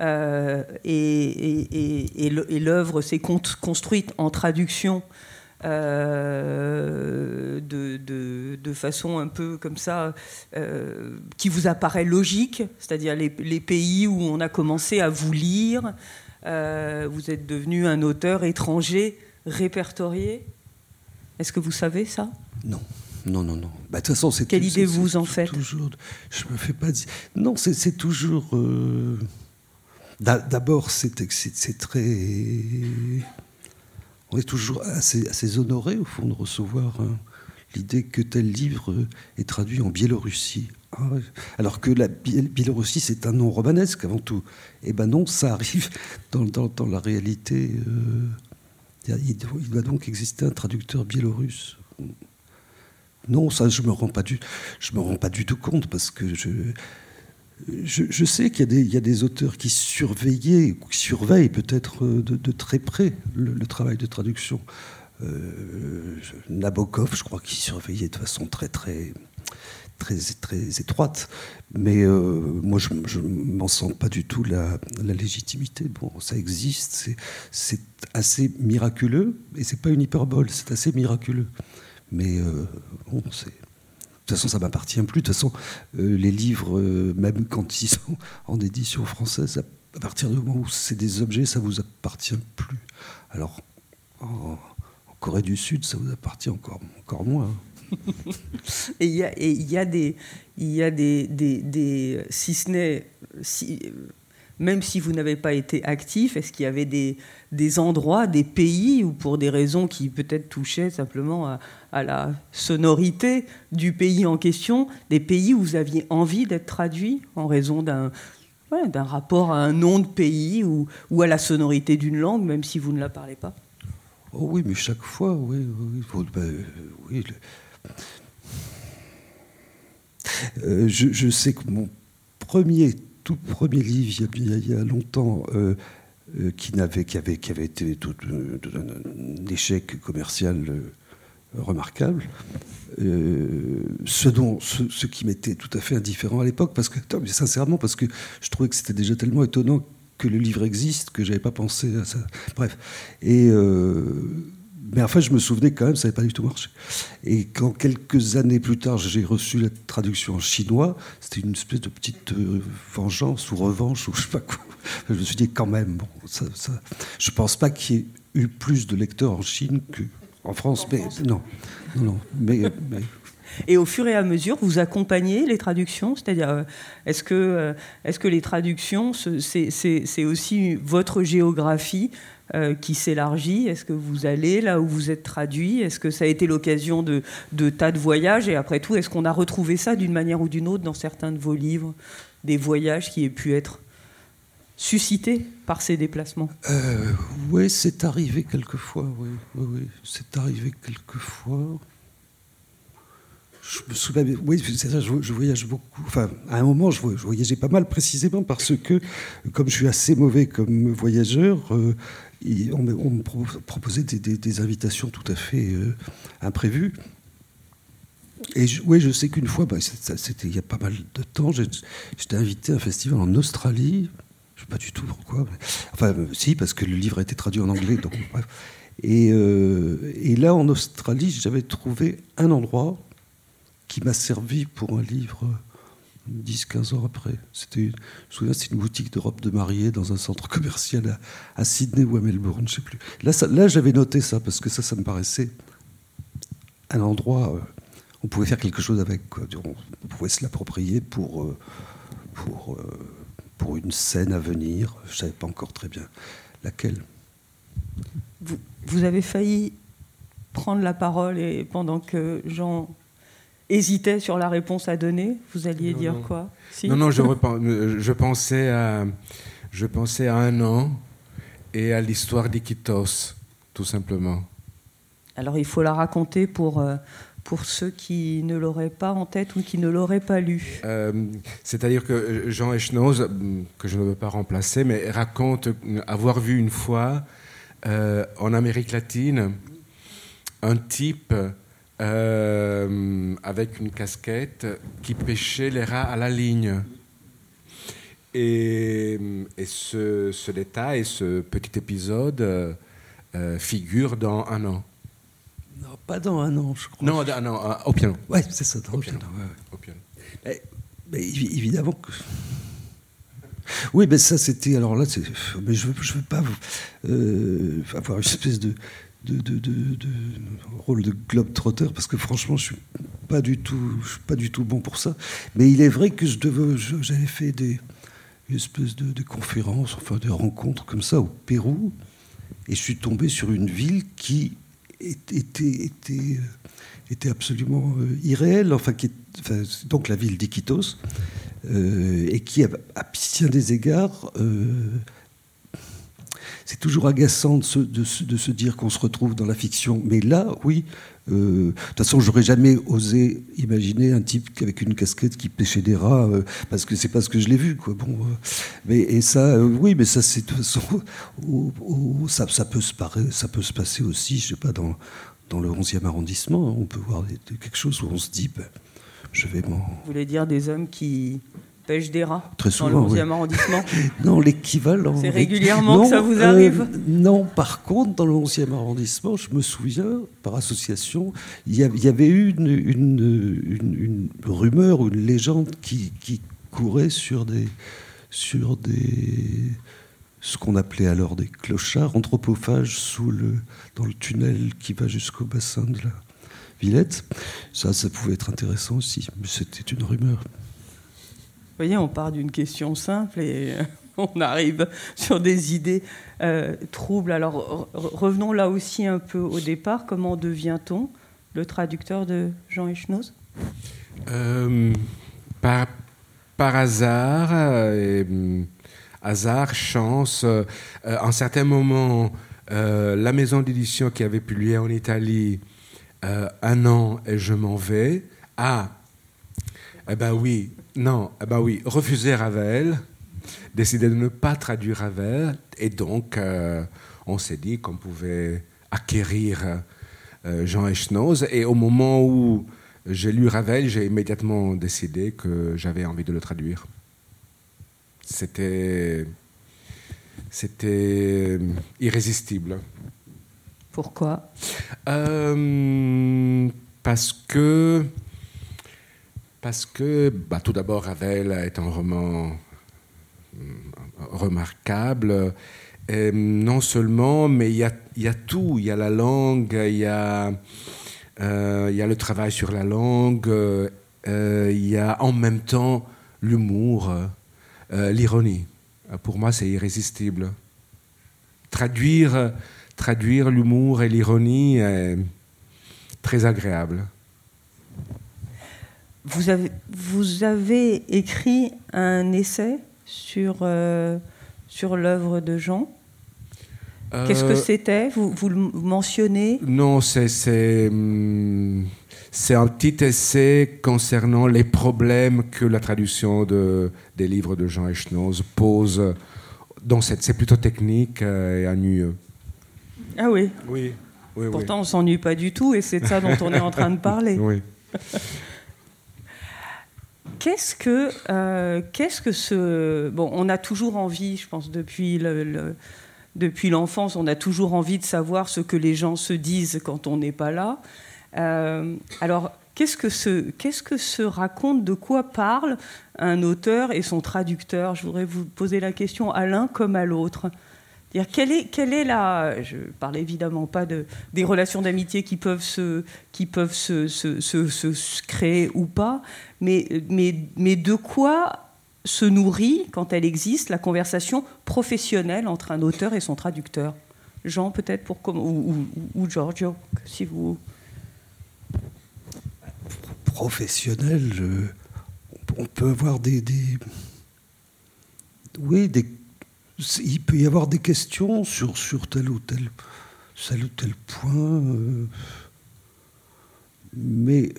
l'œuvre s'est construite en traduction de façon un peu comme ça, qui vous apparaît logique, c'est-à-dire les pays où on a commencé à vous lire, vous êtes devenu un auteur étranger répertorié. Est-ce que vous savez ça ? Non. Bah, de toute façon, quelle idée vous en faites ? Toujours, je me fais pas dire. Non, c'est toujours. D'abord, c'est très. On est toujours assez honoré au fond de recevoir l'idée que tel livre est traduit en Biélorussie. Alors que la Biélorussie, c'est un nom romanesque avant tout. Eh ben non, ça arrive dans la réalité. Il doit donc exister un traducteur biélorusse. Non, ça, je me rends pas du tout compte, parce que je sais qu'il y a des auteurs qui surveillent peut-être de très près le travail de traduction. Nabokov, je crois qu'il surveillait de façon très, très, très, très étroite. Mais moi, je ne m'en sens pas du tout la légitimité. Bon, ça existe, c'est assez miraculeux, et c'est pas une hyperbole, c'est assez miraculeux. Mais bon, de toute façon, ça ne m'appartient plus. De toute façon, les livres, même quand ils sont en édition française, à partir du moment où c'est des objets, ça ne vous appartient plus. Alors, en Corée du Sud, ça vous appartient encore moins. Et il y a des si ce n'est... Même si vous n'avez pas été actif, est-ce qu'il y avait des endroits, des pays, où pour des raisons qui peut-être touchaient simplement à la sonorité du pays en question, des pays où vous aviez envie d'être traduit en raison d'un rapport à un nom de pays ou à la sonorité d'une langue, même si vous ne la parlez pas ? Oh oui, mais chaque fois, oui. Je sais que mon tout premier livre, il y a longtemps, qui avait été tout un échec commercial remarquable, ce qui m'était tout à fait indifférent à l'époque, parce que je trouvais que c'était déjà tellement étonnant que le livre existe que j'avais pas pensé à ça. Bref, et mais enfin, je me souvenais quand même, ça n'avait pas du tout marché. Et quand quelques années plus tard, j'ai reçu la traduction en chinois, c'était une espèce de petite vengeance ou revanche, ou je sais pas quoi. Je me suis dit, quand même, bon, je pense pas qu'il y ait eu plus de lecteurs en Chine qu'en France, mais non. Mais Et au fur et à mesure, vous accompagnez les traductions, c'est-à-dire, est-ce que les traductions, c'est aussi votre géographie qui s'élargit? Est-ce que vous allez là où vous êtes traduit? Est-ce que ça a été l'occasion de tas de voyages? Et après tout, est-ce qu'on a retrouvé ça d'une manière ou d'une autre dans certains de vos livres, des voyages qui aient pu être suscités par ces déplacements? Oui, c'est arrivé quelquefois, oui, c'est arrivé quelquefois. Je me souviens, oui, c'est ça, je voyage beaucoup. Enfin, à un moment, je voyageais pas mal, précisément parce que, comme je suis assez mauvais comme voyageur, on me proposait des invitations tout à fait imprévues. Et je sais qu'une fois, c'était il y a pas mal de temps, j'étais invité à un festival en Australie. Je ne sais pas du tout pourquoi. Enfin, si, parce que le livre a été traduit en anglais. Donc, bref. Et là, en Australie, j'avais trouvé un endroit qui m'a servi pour un livre 10-15 ans après. Je me souviens, c'était une boutique de robes de mariée dans un centre commercial à Sydney ou à Melbourne, je ne sais plus. Là, j'avais noté ça, parce que ça me paraissait un endroit... on pouvait faire quelque chose avec, quoi. On pouvait se l'approprier pour une scène à venir. Je ne savais pas encore très bien laquelle. Vous avez failli prendre la parole et pendant que Jean hésitait sur la réponse à donner, vous alliez dire quoi? Si? Non, je pensais à un an et à l'histoire d'Iquitos, tout simplement. Alors il faut la raconter pour ceux qui ne l'auraient pas en tête ou qui ne l'auraient pas lu. C'est-à-dire que Jean Echnoz, que je ne veux pas remplacer, mais raconte avoir vu une fois en Amérique latine un type avec une casquette qui pêchait les rats à la ligne. Et ce détail, ce petit épisode figure dans Un an. Non, pas dans Un an, je crois. Non, au piano. Oui, c'est ça, au piano. Au piano. Mais évidemment que... Oui, mais ça, c'était... Alors là, mais je veux pas avoir une espèce de rôle de globe-trotter, parce que franchement, je suis pas du tout bon pour ça. Mais il est vrai que j'avais fait une espèce de conférences, enfin des rencontres comme ça au Pérou, et je suis tombé sur une ville qui était absolument irréelle, donc la ville d'Iquitos, et qui, à bien des égards, c'est toujours agaçant de se dire qu'on se retrouve dans la fiction. Mais là, oui, de toute façon, j'aurais jamais osé imaginer un type avec une casquette qui pêchait des rats, parce que c'est pas ce que je l'ai vu, quoi. Bon, oui, mais ça, c'est de toute façon, ça peut se passer aussi, je sais pas, dans le 11e arrondissement. On peut voir quelque chose où on se dit, je vais m'en... Vous voulez dire des hommes qui pêchent des rats très souvent, dans le 11e arrondissement? Non, l'équivalent. C'est régulièrement que ça vous arrive? Non, par contre, dans le 11e arrondissement, je me souviens, par association, il y avait eu une rumeur ou une légende qui courait sur ce qu'on appelait alors des clochards anthropophages dans le tunnel qui va jusqu'au bassin de la Villette. Ça pouvait être intéressant aussi, mais c'était une rumeur. Vous voyez, on part d'une question simple et on arrive sur des idées troubles. Alors, revenons là aussi un peu au départ. Comment devient-on le traducteur de Jean Echnoz? Par hasard, hasard, chance. À un certain moment, la maison d'édition qui avait publié en Italie Un an et je m'en vais refuser Ravel, décider de ne pas traduire Ravel, et donc on s'est dit qu'on pouvait acquérir Jean Echnoz, et au moment où j'ai lu Ravel, j'ai immédiatement décidé que j'avais envie de le traduire. C'était irrésistible. Pourquoi ? Parce que tout d'abord, Ravel est un roman remarquable. Et non seulement, mais il y a tout. Il y a la langue, il y a le travail sur la langue, il y a en même temps l'humour, l'ironie. Pour moi, c'est irrésistible. Traduire l'humour et l'ironie est très agréable. Vous avez écrit un essai sur l'œuvre de Jean. Qu'est-ce que c'était ? Vous le mentionnez ? Non, c'est un petit essai concernant les problèmes que la traduction des livres de Jean Echenoz pose. C'est plutôt technique et ennuyeux. Ah oui. Oui. Pourtant, on ne s'ennuie pas du tout, et c'est de ça dont on est en train de parler. Oui. Qu'est-ce que ce... Bon, on a toujours envie, je pense, depuis l'enfance, on a toujours envie de savoir ce que les gens se disent quand on n'est pas là. Alors, qu'est-ce que se raconte, de quoi parle un auteur et son traducteur ? Je voudrais vous poser la question à l'un comme à l'autre. Quelle est la... Je ne parle évidemment pas des relations d'amitié qui peuvent se créer ou pas, mais de quoi se nourrit, quand elle existe, la conversation professionnelle entre un auteur et son traducteur ? Jean, peut-être, ou Giorgio, si vous... Professionnel, on peut avoir il peut y avoir des questions sur tel ou tel point, mais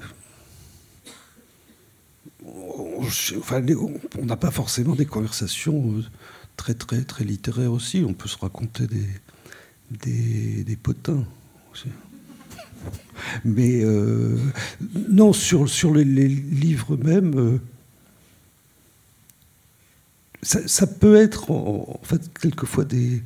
on n'a pas forcément des conversations très très très littéraires aussi. On peut se raconter des potins aussi. Mais non, sur les livres même. Ça peut être en fait quelquefois des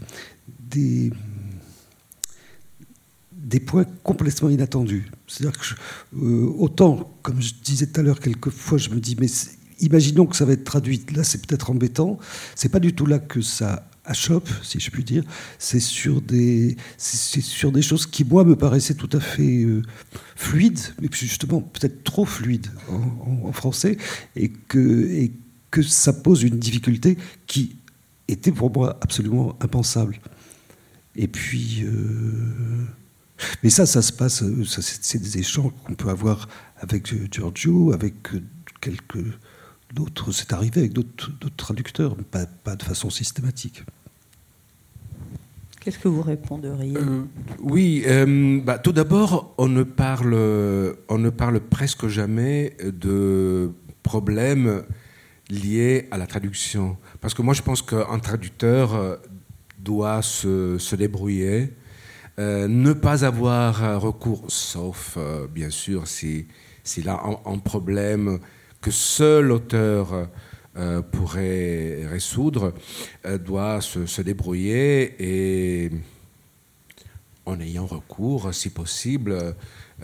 points complètement inattendus. C'est-à-dire que autant, comme je disais tout à l'heure, quelquefois je me dis mais imaginons que ça va être traduit. Là, c'est peut-être embêtant. C'est pas du tout là que ça achoppe, si je puis dire. C'est sur des choses qui moi me paraissaient tout à fait fluides, mais justement peut-être trop fluides en français, et que ça pose une difficulté qui était pour moi absolument impensable. Et puis... mais ça se passe... c'est des échanges qu'on peut avoir avec Giorgio, avec quelques d'autres... C'est arrivé avec d'autres traducteurs, mais pas de façon systématique. Qu'est-ce que vous réponderiez ? Oui, tout d'abord, on ne parle presque jamais de problèmes liés à la traduction. Parce que moi, je pense qu'un traducteur doit se débrouiller, ne pas avoir recours, sauf, bien sûr, s'il a un problème que seul l'auteur pourrait résoudre, doit se débrouiller et, en ayant recours, si possible,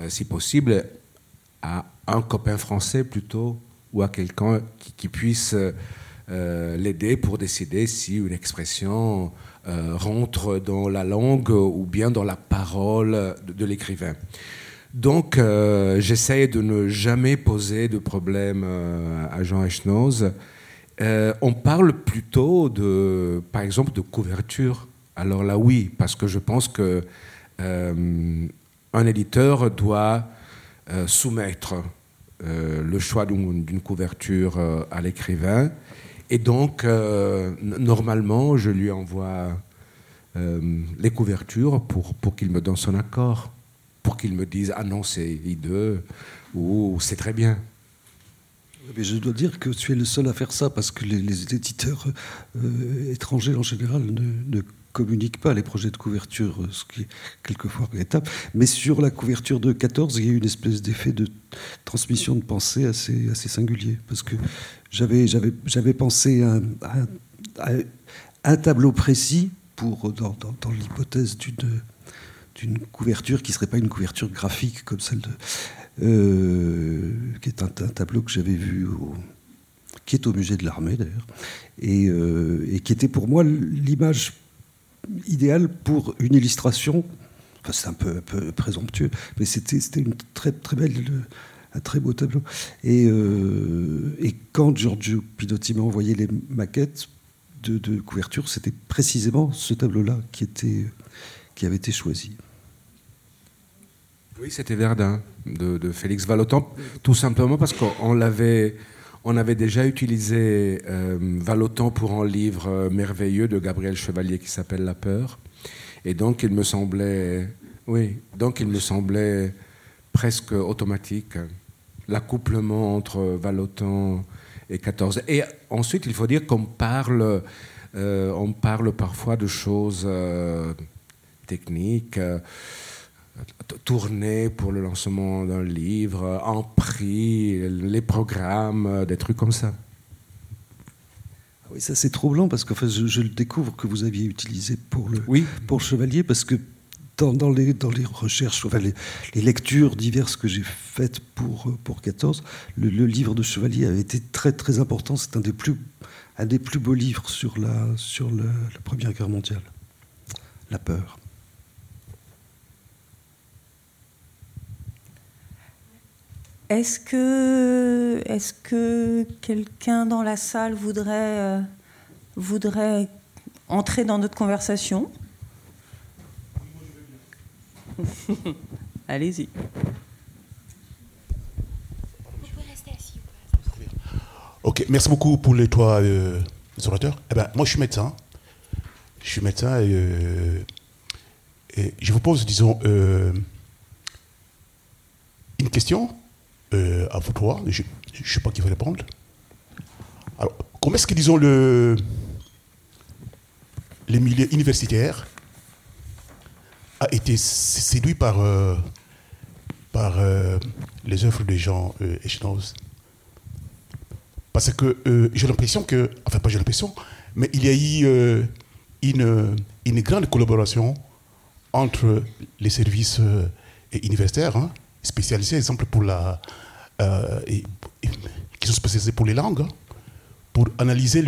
à un copain français plutôt, ou à quelqu'un qui puisse l'aider pour décider si une expression rentre dans la langue ou bien dans la parole de l'écrivain. Donc, j'essaie de ne jamais poser de problème à Jean Echenoz. On parle plutôt, par exemple, de couverture. Alors là, oui, parce que je pense qu'un éditeur doit soumettre le choix d'une couverture à l'écrivain. Et donc, normalement, je lui envoie les couvertures pour qu'il me donne son accord, pour qu'il me dise « Ah non, c'est hideux » ou « C'est très bien ». Mais je dois dire que tu es le seul à faire ça, parce que les éditeurs étrangers, en général, ne communiquent pas les projets de couverture, ce qui est quelquefois regrettable. Mais sur la couverture de 14, il y a eu une espèce d'effet de transmission de pensée assez singulier, parce que j'avais pensé à un tableau précis dans l'hypothèse d'une couverture qui ne serait pas une couverture graphique comme celle qui est un tableau que j'avais vu qui est au musée de l'Armée d'ailleurs, et qui était pour moi l'image idéale pour une illustration. Enfin, c'est un peu présomptueux, mais c'était une très très belle, un très beau tableau. Et quand Giorgio Pinotti m'a envoyé les maquettes de couverture, c'était précisément ce tableau-là qui avait été choisi. Oui, c'était Verdun, de Félix Vallotton, tout simplement parce qu'on avait déjà utilisé Vallotton pour un livre merveilleux de Gabriel Chevalier qui s'appelle La Peur. Et donc, il me semblait presque automatique l'accouplement entre Vallotton et 14. Et ensuite, il faut dire qu'on parle parfois de choses techniques, tournées pour le lancement d'un livre, en prix, les programmes, des trucs comme ça. Oui, ça c'est troublant parce que je le découvre que vous aviez utilisé pour Chevalier, parce que dans les recherches, enfin les lectures diverses que j'ai faites pour 14, le livre de Chevalier avait été très très important. C'est un des plus beaux livres sur la Première Guerre mondiale. La peur. Est-ce que quelqu'un dans la salle voudrait entrer dans notre conversation ? Allez-y. Vous pouvez rester assis. Ok, merci beaucoup pour les trois orateurs. Moi, je suis médecin. Et je vous pose, disons, une question. À vous trois, je ne sais pas qui va répondre. Alors, comment est-ce que, disons, les milieux universitaires a été séduit par les œuvres de Jean Echenoz? Parce que j'ai l'impression que, enfin pas j'ai l'impression, mais il y a eu une grande collaboration entre les services universitaires, spécialisés, exemple pour qui sont spécialisés pour les langues, pour analyser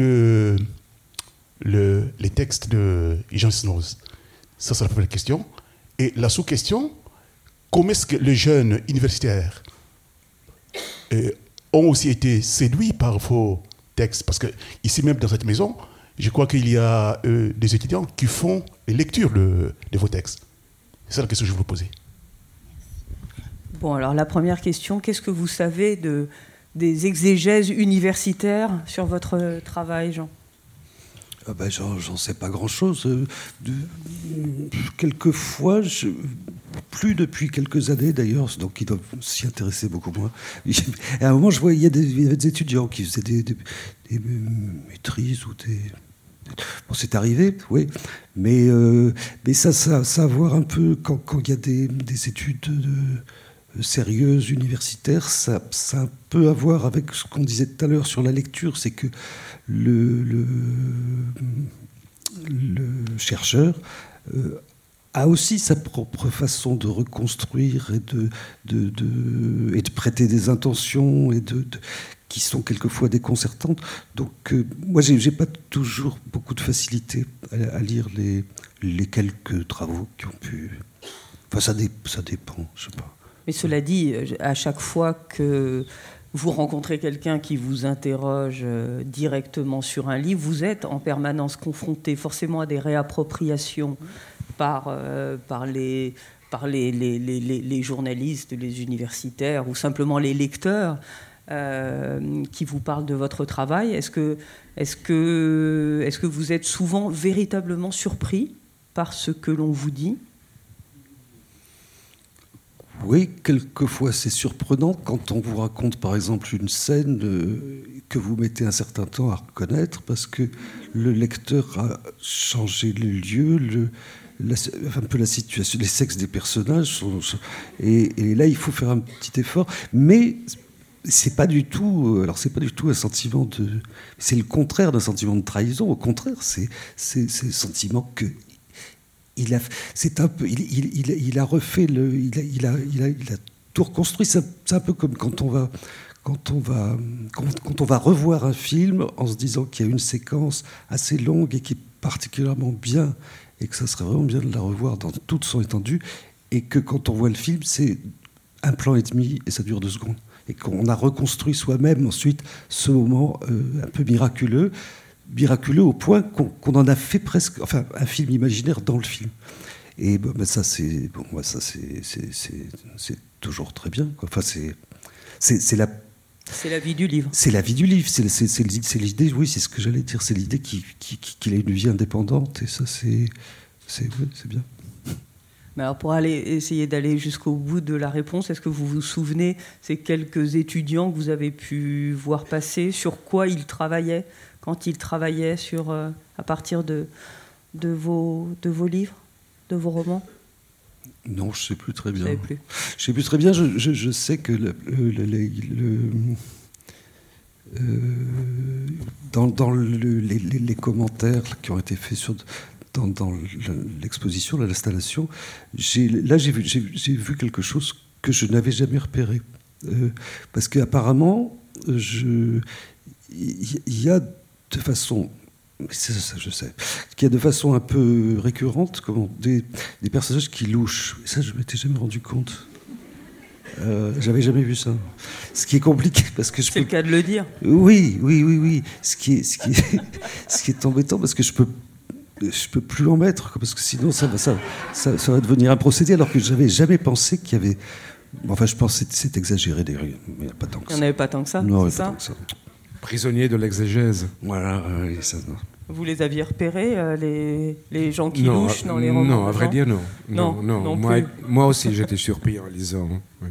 les textes de Jean Echenoz. Ça, c'est la première question. Et la sous-question, comment est-ce que les jeunes universitaires ont aussi été séduits par vos textes? Parce que ici même dans cette maison, je crois qu'il y a des étudiants qui font les lectures de vos textes. C'est ça la question que je vous posais. Bon, alors la première question, qu'est-ce que vous savez des exégèses universitaires sur votre travail, Jean ? J'en sais pas grand-chose. Quelquefois, plus depuis quelques années d'ailleurs, donc ils doivent s'y intéresser beaucoup moins. À un moment, je voyais des étudiants qui faisaient des maîtrises ou des... Bon, c'est arrivé, oui, mais ça a à voir un peu quand il y a des études sérieuses, universitaires, ça a un peu à voir avec ce qu'on disait tout à l'heure sur la lecture, c'est que le chercheur a aussi sa propre façon de reconstruire et de prêter des intentions qui sont quelquefois déconcertantes. Donc moi, j'ai pas toujours beaucoup de facilité à lire les quelques travaux qui ont pu... Enfin, ça dépend, je sais pas. Mais cela dit, à chaque fois que vous rencontrez quelqu'un qui vous interroge directement sur un livre, vous êtes en permanence confronté forcément à des réappropriations par les journalistes, les universitaires ou simplement les lecteurs qui vous parlent de votre travail. Est-ce que vous êtes souvent véritablement surpris par ce que l'on vous dit ? Oui, quelquefois c'est surprenant quand on vous raconte par exemple une scène que vous mettez un certain temps à reconnaître parce que le lecteur a changé le lieu, un peu la situation, les sexes des personnages et là il faut faire un petit effort, mais c'est pas du tout un sentiment c'est le contraire d'un sentiment de trahison. Au contraire, c'est le sentiment que il a refait il a tout reconstruit. C'est un peu comme quand on va revoir un film en se disant qu'il y a une séquence assez longue et qui est particulièrement bien et que ça serait vraiment bien de la revoir dans toute son étendue, et que quand on voit le film, c'est un plan et demi et ça dure 2 secondes. Et qu'on a reconstruit soi-même ensuite ce moment un peu miraculeux au point qu'on en a fait presque, enfin, un film imaginaire dans le film. Et ça, c'est toujours très bien, quoi. Enfin, c'est la vie du livre. C'est la vie du livre. C'est l'idée. Oui, c'est ce que j'allais dire. C'est l'idée qu'il ait une vie indépendante. Et ça, c'est bien. Mais alors pour essayer d'aller jusqu'au bout de la réponse, est-ce que vous vous souvenez ces quelques étudiants que vous avez pu voir passer, sur quoi ils travaillaient quand ils travaillaient à partir de vos livres, de vos romans? Non, je ne sais plus très bien. Je sais plus très bien. Je sais que dans les commentaires qui ont été faits dans l'exposition, l'installation, j'ai vu quelque chose que je n'avais jamais repéré. Parce qu'apparemment, il y a de façon... C'est ça, je sais. Qu'il y a de façon un peu récurrente des personnages qui louchent. Et ça, je ne m'étais jamais rendu compte. J'avais jamais vu ça. Ce qui est compliqué parce que c'est le cas de le dire. Oui. Ce qui est embêtant parce que je peux plus en mettre, parce que sinon ça va devenir un procédé, alors que j'avais jamais pensé qu'il y avait. Enfin, je pense que c'est exagéré d'ailleurs, mais il n'y a pas tant que ça. Il n'y en avait pas tant que ça. Non, c'est ça. Pas tant que ça. Prisonnier de l'exégèse. Voilà. Ça, non. Vous les aviez repérés, les gens qui louchent dans les romans? Non, à vrai dire, non. Non moi aussi, j'étais surpris en lisant. Oui.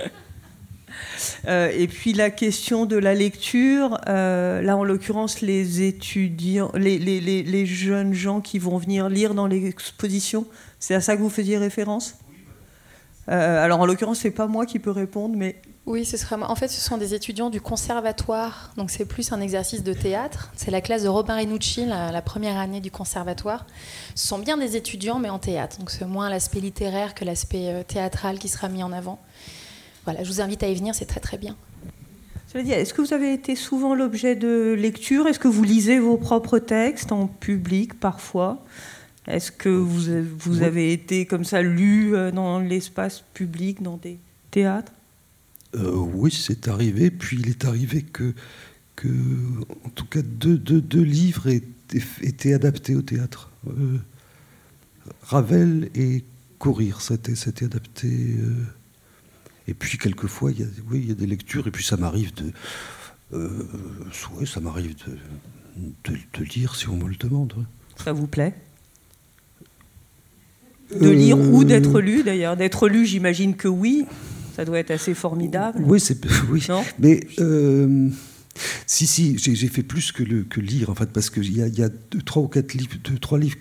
Et puis la question de la lecture, là en l'occurrence les étudiants, les jeunes gens qui vont venir lire dans l'exposition, c'est à ça que vous faisiez référence? Alors en l'occurrence c'est pas moi qui peux répondre, mais... Oui, ce sera moi. En fait, ce sont des étudiants du conservatoire, donc c'est plus un exercice de théâtre. C'est la classe de Robin Renucci, la première année du conservatoire. Ce sont bien des étudiants, mais en théâtre, donc c'est moins l'aspect littéraire que l'aspect théâtral qui sera mis en avant. Voilà, je vous invite à y venir, c'est très très bien. Cela dit, est-ce que vous avez été souvent l'objet de lecture? Est-ce que vous lisez vos propres textes en public parfois? Est-ce que vous avez été comme ça lu dans l'espace public, dans des théâtres? Oui, c'est arrivé. Puis il est arrivé que en tout cas, deux livres étaient adaptés au théâtre. Ravel et Courir, c'était adapté. Et puis quelquefois, il y a des lectures. Et puis ça m'arrive de lire si on me le demande. Ouais. Ça vous plaît? De lire ou d'être lu, d'ailleurs. D'être lu, j'imagine que oui. Ça doit être assez formidable. Oui, oui. Non, mais si, j'ai fait plus que lire, en fait, parce qu'il y a 3 ou 4 livres, 3 livres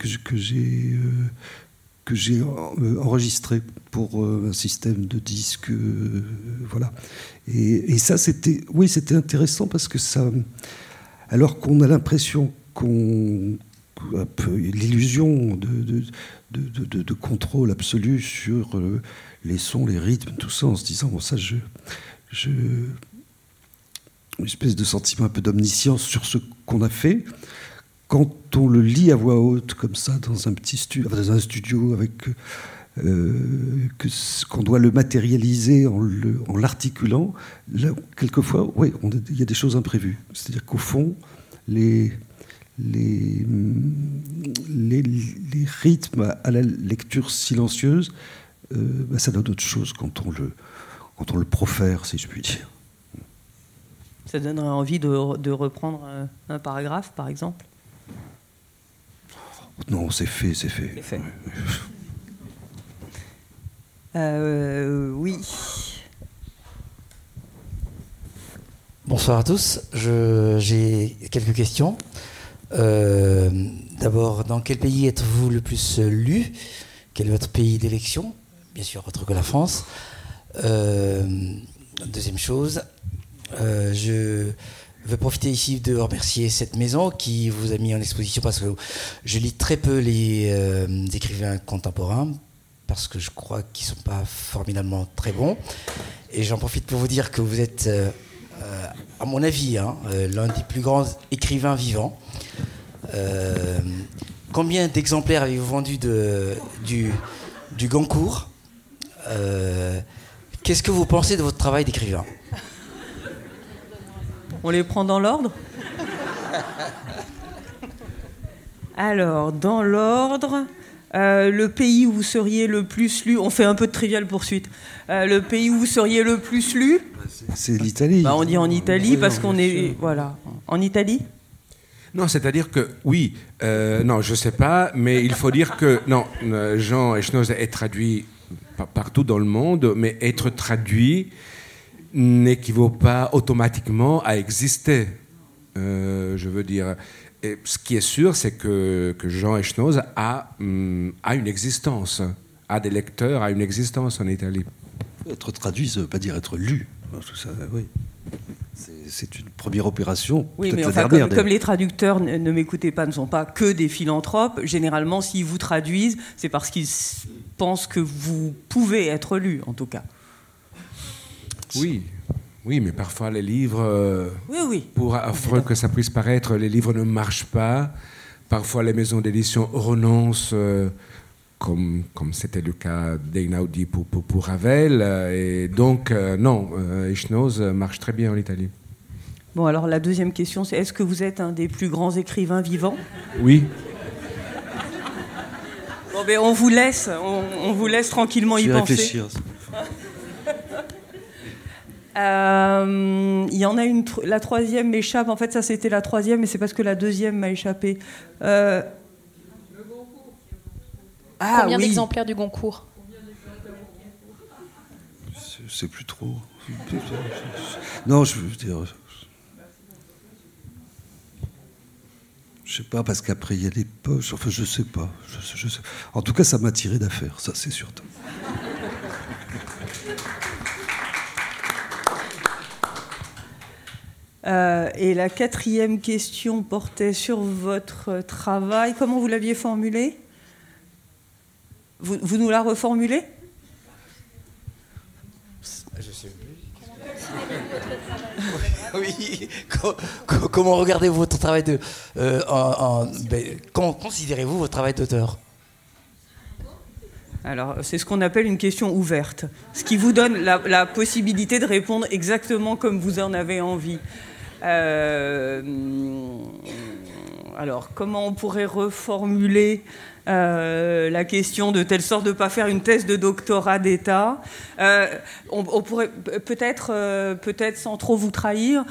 que j'ai enregistrés pour un système de disques, voilà. Et ça, c'était intéressant parce que ça, alors qu'on a l'impression un peu l'illusion de contrôle absolu sur les sons, les rythmes, tout ça, en se disant, bon, ça, une espèce de sentiment un peu d'omniscience sur ce qu'on a fait. Quand on le lit à voix haute, comme ça, dans un petit studio, dans un studio, avec qu'on doit le matérialiser en l'articulant, là, quelquefois, oui, il y a des choses imprévues. C'est-à-dire qu'au fond, les rythmes à la lecture silencieuse, ça donne autre chose quand on le profère, si je puis dire. Ça donnerait envie de reprendre un paragraphe, par exemple? Non, c'est fait. Oui. Bonsoir à tous. J'ai quelques questions. D'abord, dans quel pays êtes-vous le plus lu? Quel est votre pays d'élection? Bien sûr, autre que la France. Deuxième chose, veux profiter ici de remercier cette maison qui vous a mis en exposition parce que je lis très peu les écrivains contemporains parce que je crois qu'ils ne sont pas formidablement très bons. Et j'en profite pour vous dire que vous êtes, à mon avis, l'un des plus grands écrivains vivants. Combien d'exemplaires avez-vous vendu du Goncourt? Qu'est-ce que vous pensez de votre travail d'écrivain? On les prend dans l'ordre? Alors, dans l'ordre, le pays où vous seriez le plus lu, on fait un peu de Trivial Poursuite, le pays où vous seriez le plus lu? C'est l'Italie. On dit en Italie parce qu'on est... Voilà. En Italie? Non, c'est-à-dire que, oui, non, je ne sais pas, mais il faut dire que, non, Jean Echnoz est traduit partout dans le monde, mais être traduit n'équivaut pas automatiquement à exister. Je veux dire, et ce qui est sûr, c'est que Jean Echnoz a une existence, a des lecteurs, a une existence en Italie. Être traduit, ça ne veut pas dire être lu. Ça, oui. C'est une première opération. Oui, mais enfin, comme les traducteurs, ne m'écoutez pas, ne sont pas que des philanthropes, généralement, s'ils vous traduisent, c'est parce qu'ils pensent que vous pouvez être lu, en tout cas. Oui, mais parfois les livres, oui. pour affreux que ça puisse paraître, les livres ne marchent pas. Parfois les maisons d'édition renoncent, comme c'était le cas d'Einaudi pour Ravel. Et donc, non, Echnoz marche très bien en Italie. Bon, alors la deuxième question, c'est est-ce que vous êtes un des plus grands écrivains vivants? Oui. Bon, ben, on vous laisse tranquillement y penser. Réfléchir. Il y en a une, la troisième m'échappe. En fait, ça c'était la troisième, mais c'est parce que la deuxième m'a échappé. Combien d'exemplaires du Goncourt? C'est plus trop. Non, je veux dire. Je sais pas, parce qu'après il y a des poches. Enfin, je sais pas. Je sais. En tout cas, ça m'a tiré d'affaire, ça c'est sûr. Et la quatrième question portait sur votre travail. Comment vous l'aviez formulée? Vous nous la reformulez? Je sais plus. Oui. Comment regardez-vous votre travail de... comment considérez-vous votre travail d'auteur? Alors, c'est ce qu'on appelle une question ouverte, ce qui vous donne la possibilité de répondre exactement comme vous en avez envie. Alors, comment on pourrait reformuler la question de telle sorte de ne pas faire une thèse de doctorat d'État? On pourrait peut-être sans trop vous trahir,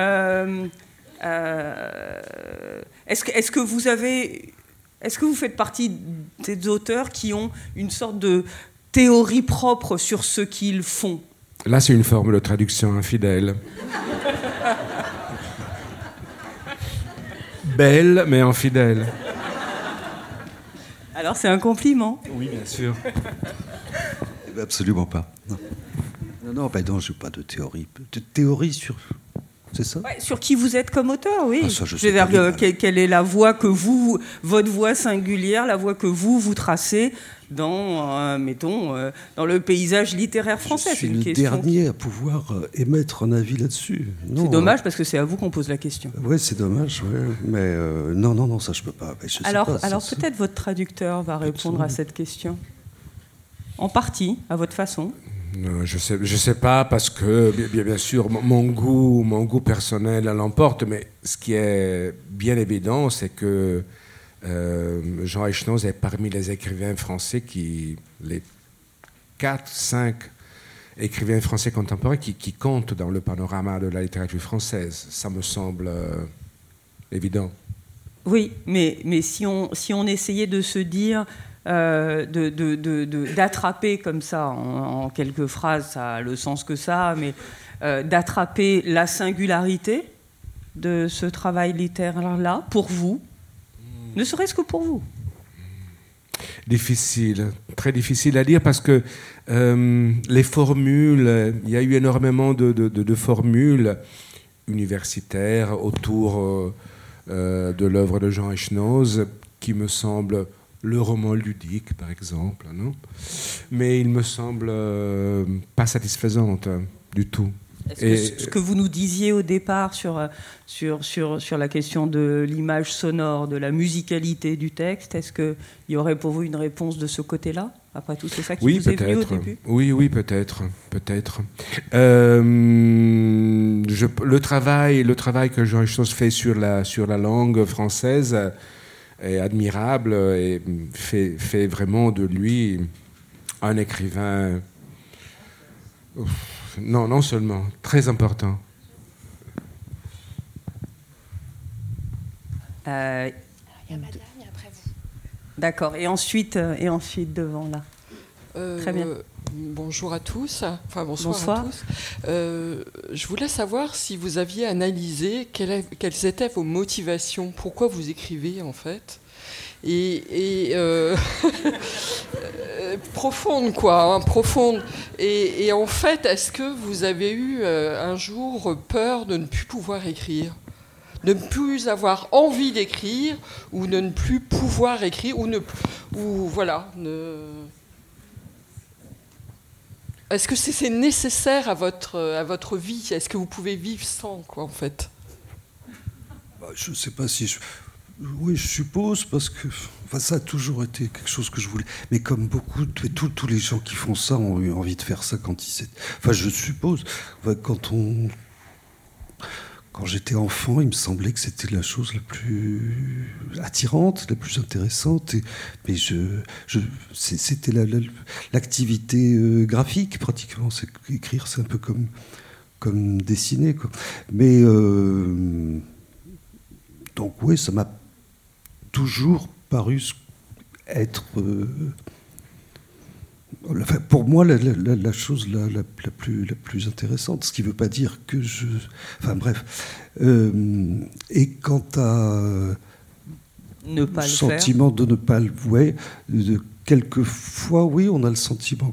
est-ce que vous faites partie des auteurs qui ont une sorte de théorie propre sur ce qu'ils font? Là, c'est une forme de traduction infidèle. Belle, mais infidèle. Alors, c'est un compliment. Oui, bien sûr. Absolument pas. Non, je n'ai pas de théorie. De théorie sur... C'est ça? Ouais, sur qui vous êtes comme auteur, oui. Ah, ça, je sais pas. Quelle est la voie que votre voie singulière, la voie que vous tracez dans, dans le paysage littéraire français? Je suis le dernier à pouvoir émettre un avis là-dessus. C'est dommage parce que c'est à vous qu'on pose la question. Oui, c'est dommage, ouais. Mais non, ça je peux pas. Alors peut-être votre traducteur va répondre à cette question. En partie, à votre façon. Non, je sais pas parce que bien sûr mon goût personnel l'emporte, mais ce qui est bien évident, c'est que Jean Echnoz est parmi les écrivains français les 4-5 écrivains français contemporains qui comptent dans le panorama de la littérature française. Ça me semble évident. Oui, mais si on essayait de se dire d'attraper comme ça en quelques phrases, ça a le sens que ça, mais d'attraper la singularité de ce travail littéraire-là pour vous, ne serait-ce que pour vous. Difficile, très difficile à dire parce que les formules, il y a eu énormément de formules universitaire autour de l'œuvre de Jean Echenoz, qui me semble le roman ludique, par exemple, non ? Mais il me semble pas satisfaisante du tout. Est-ce que ce que vous nous disiez au départ sur la question de l'image sonore, de la musicalité du texte, est-ce qu'il y aurait pour vous une réponse de ce côté-là ? Après tout, c'est ça qui vous est venu au début ? Oui, peut-être. Le travail que Jean Echenoz fait sur la langue française est admirable et fait vraiment de lui un écrivain... Non seulement, très important. Il y a madame et après vous. D'accord, et ensuite devant là. Très bien. Bonjour à tous, enfin bonsoir. À tous. Je voulais savoir si vous aviez analysé quelles étaient vos motivations, pourquoi vous écrivez en fait. Et profonde quoi, profonde. Et en fait, est-ce que vous avez eu un jour peur de ne plus pouvoir écrire, de ne plus avoir envie d'écrire, ou de ne plus pouvoir écrire, Est-ce que c'est nécessaire à votre vie ? Est-ce que vous pouvez vivre sans quoi en fait ? Je ne sais pas si oui, je suppose, parce que ça a toujours été quelque chose que je voulais. Mais comme beaucoup, tous les gens qui font ça ont eu envie de faire ça quand ils étaient... Enfin, je suppose, quand j'étais enfant, il me semblait que c'était la chose la plus attirante, la plus intéressante. Mais c'était l'activité graphique, pratiquement. Écrire, c'est un peu comme dessiner, quoi. Mais... donc oui, ça m'a toujours paru être, pour moi, la chose la plus intéressante. Ce qui ne veut pas dire que je... Enfin bref. Et quant à ne pas le sentiment de ne pas le... Ouais, quelquefois, oui, on a le sentiment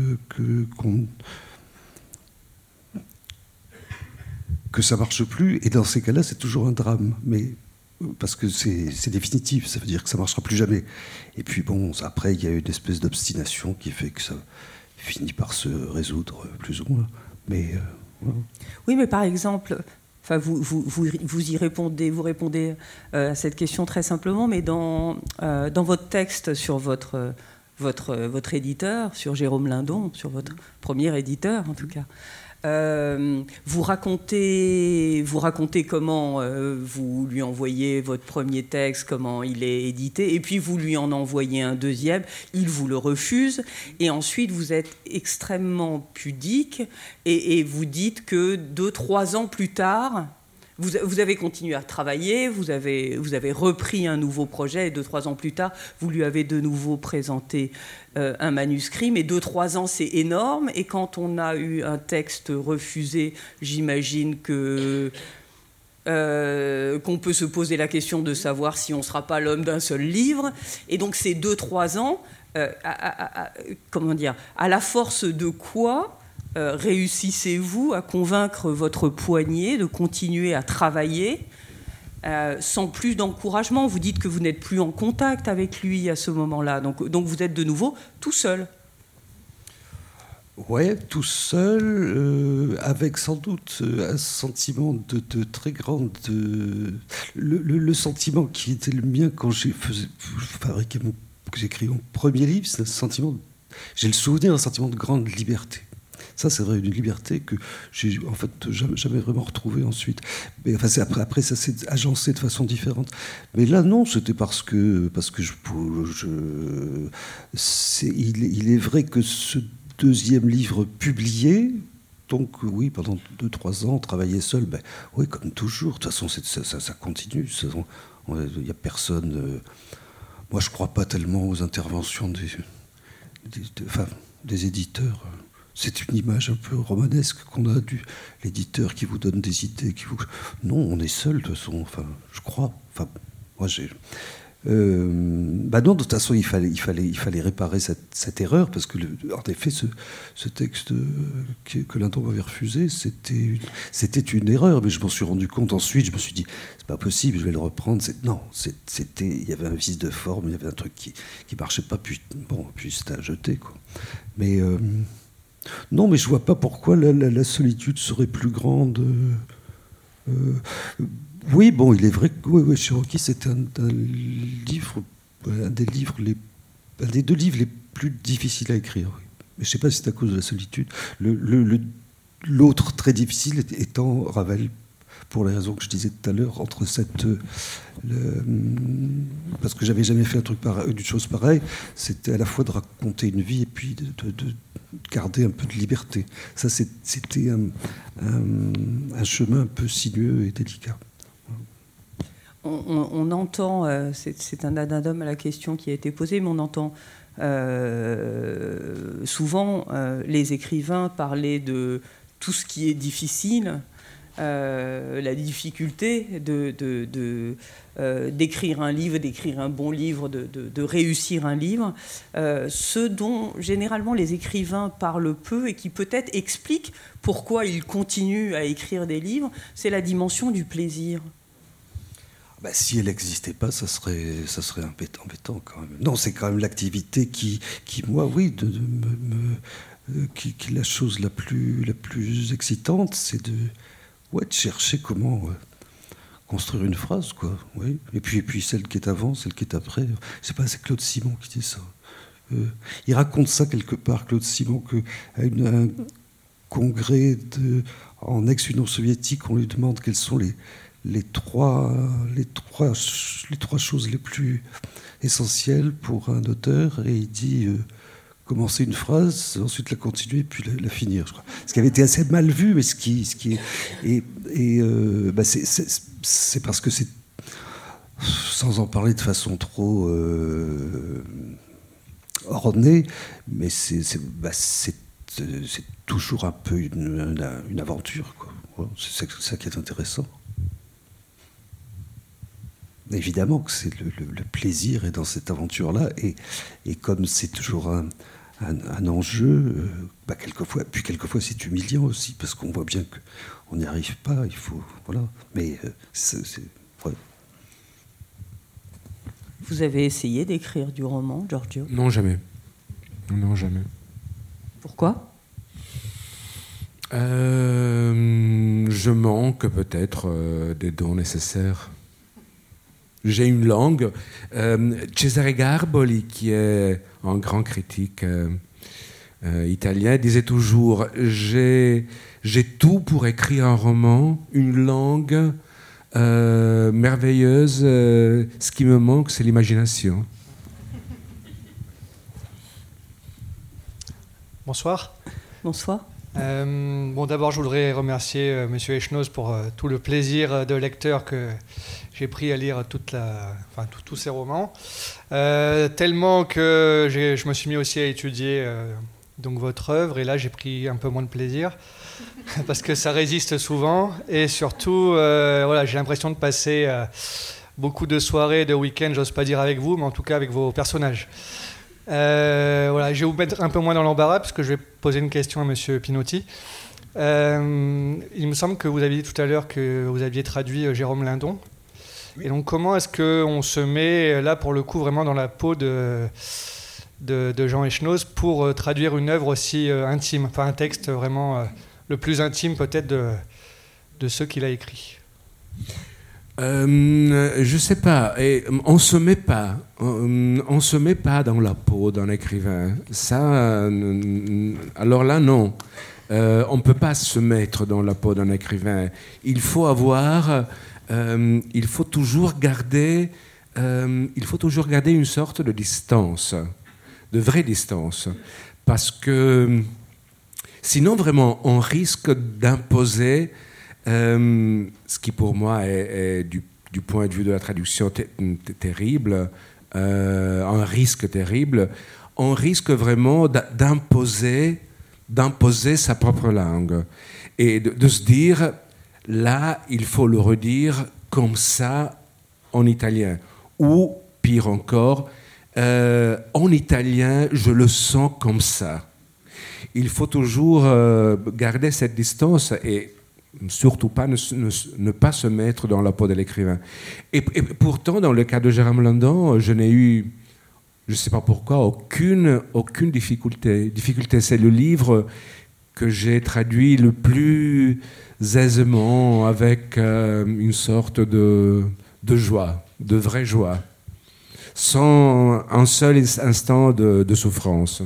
que ça ne marche plus. Et dans ces cas-là, c'est toujours un drame. Mais... parce que c'est définitif, ça veut dire que ça ne marchera plus jamais. Et puis bon, après, il y a une espèce d'obstination qui fait que ça finit par se résoudre, plus ou moins. Mais voilà. Oui, mais par exemple, vous y répondez, vous répondez à cette question très simplement, mais dans votre texte sur votre éditeur, sur Jérôme Lindon, sur votre premier éditeur en tout cas, vous racontez comment vous lui envoyez votre premier texte, comment il est édité, et puis vous lui en envoyez un deuxième, il vous le refuse, et ensuite vous êtes extrêmement pudique, et vous dites que 2-3 ans plus tard, vous avez continué à travailler, vous avez repris un nouveau projet, et 2-3 ans plus tard, vous lui avez de nouveau présenté un manuscrit, mais 2-3 ans, c'est énorme, et quand on a eu un texte refusé, j'imagine qu'on peut se poser la question de savoir si on ne sera pas l'homme d'un seul livre, et donc ces 2-3 ans, à la force de quoi réussissez-vous à convaincre votre poignet de continuer à travailler sans plus d'encouragement? Vous dites que vous n'êtes plus en contact avec lui à ce moment-là, donc vous êtes de nouveau tout seul. Ouais, tout seul, avec sans doute un sentiment de très grande... Le sentiment qui était le mien quand j'écris mon premier livre, c'est un sentiment... J'ai le souvenir d'un sentiment de grande liberté. Ça, c'est vrai, une liberté que j'ai en fait jamais vraiment retrouvée ensuite. Mais enfin, après, ça s'est agencé de façon différente. Mais là, non, c'était parce que il est vrai que ce deuxième livre publié, donc oui, pendant 2-3 ans, travailler seul, oui, comme toujours. De toute façon, ça continue. Il n'y a personne... moi, je ne crois pas tellement aux interventions des éditeurs. C'est une image un peu romanesque qu'on a l'éditeur qui vous donne des idées. Non, on est seul de toute façon. Enfin, je crois. Enfin, moi, non, de toute façon, il fallait réparer cette erreur, parce que, en effet, ce texte que Lindon m'avait refusé, c'était une erreur, mais je m'en suis rendu compte ensuite, je me suis dit, c'est pas possible, je vais le reprendre. Il y avait un vice de forme, il y avait un truc qui marchait pas, puis c'était à jeter, quoi. Mais, non, mais je vois pas pourquoi la solitude serait plus grande. Oui, bon, il est vrai que Cherokee, c'était un des deux livres les plus difficiles à écrire. Oui. Mais je ne sais pas si c'est à cause de la solitude. L'autre très difficile étant Ravel, pour les raisons que je disais tout à l'heure, parce que j'avais jamais fait une chose pareille, c'était à la fois de raconter une vie et puis de garder un peu de liberté. Ça, c'était un chemin un peu sinueux et délicat. On entend, c'est un addendum à la question qui a été posée, mais on entend souvent les écrivains parler de tout ce qui est difficile, la difficulté d'écrire un livre, d'écrire un bon livre, de réussir un livre, ce dont généralement les écrivains parlent peu et qui peut-être explique pourquoi ils continuent à écrire des livres, c'est la dimension du plaisir. Si elle n'existait pas, ça serait embêtant quand même. Non, c'est quand même l'activité qui moi, oui, qui la chose la plus excitante, c'est de chercher comment construire une phrase, quoi. Oui. Et puis celle qui est avant, celle qui est après. C'est Claude Simon qui dit ça. Il raconte ça quelque part, Claude Simon, qu'à un congrès en ex-Union soviétique, on lui demande quelles sont les trois choses les plus essentielles pour un auteur, et il dit commencer une phrase, ensuite la continuer, puis la finir. Je crois. Ce qui avait été assez mal vu, mais c'est parce que c'est, sans en parler de façon trop ornée, mais c'est toujours un peu une aventure, quoi. C'est ça qui est intéressant. Évidemment que c'est le plaisir est dans cette aventure-là, et comme c'est toujours un enjeu, quelquefois c'est humiliant aussi, parce qu'on voit bien qu'on n'y arrive pas, il faut, voilà. Mais ouais. Vous avez essayé d'écrire du roman, Giorgio ? Non, jamais. Non, jamais. Pourquoi ? Je manque peut-être des dons nécessaires. J'ai une langue. Cesare Garboli, qui est un grand critique italien, disait toujours j'ai tout pour écrire un roman, une langue merveilleuse. Ce qui me manque, c'est l'imagination. Bonsoir. Bonsoir. D'abord, je voudrais remercier M. Echnoz pour tout le plaisir de lecteur que j'ai pris à lire tous ces romans. Tellement que je me suis mis aussi à étudier donc votre œuvre, et là, j'ai pris un peu moins de plaisir parce que ça résiste souvent, et surtout, j'ai l'impression de passer beaucoup de soirées, de week-ends, j'ose pas dire avec vous, mais en tout cas avec vos personnages. Je vais vous mettre un peu moins dans l'embarras parce que je vais poser une question à M. Pinotti. Il me semble que vous aviez dit tout à l'heure que vous aviez traduit Jérôme Lindon. Oui. Et donc comment est-ce qu'on se met là pour le coup vraiment dans la peau de Jean Echnoz pour traduire une œuvre aussi intime, enfin un texte vraiment le plus intime peut-être de ceux qu'il a écrits? Je sais pas. Et on se met pas dans la peau d'un écrivain. Ça, alors là, non. On peut pas se mettre dans la peau d'un écrivain. Il faut toujours garder une sorte de distance, de vraie distance, parce que sinon vraiment on risque d'imposer. Ce qui pour moi est du point de vue de la traduction terrible, un risque terrible. On risque vraiment d'imposer sa propre langue et de se dire, là, il faut le redire comme ça en italien, ou pire encore, en italien, je le sens comme ça. Il faut toujours garder cette distance et surtout pas ne pas se mettre dans la peau de l'écrivain. Et pourtant, dans le cas de Jérôme London, je n'ai eu, je ne sais pas pourquoi, aucune difficulté. C'est le livre que j'ai traduit le plus aisément, avec une sorte de joie, de vraie joie, sans un seul instant de souffrance.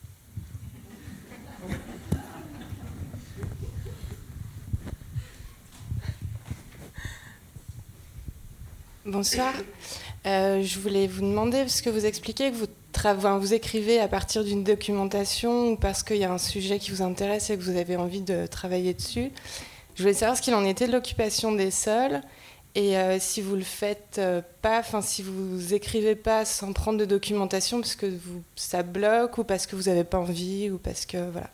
Bonsoir. Je voulais vous demander, parce que vous expliquez que vous écrivez à partir d'une documentation ou parce qu'il y a un sujet qui vous intéresse et que vous avez envie de travailler dessus. Je voulais savoir ce qu'il en était de l'occupation des sols et si vous le faites pas, enfin si vous écrivez pas sans prendre de documentation parce que ça bloque ou parce que vous n'avez pas envie ou parce que voilà.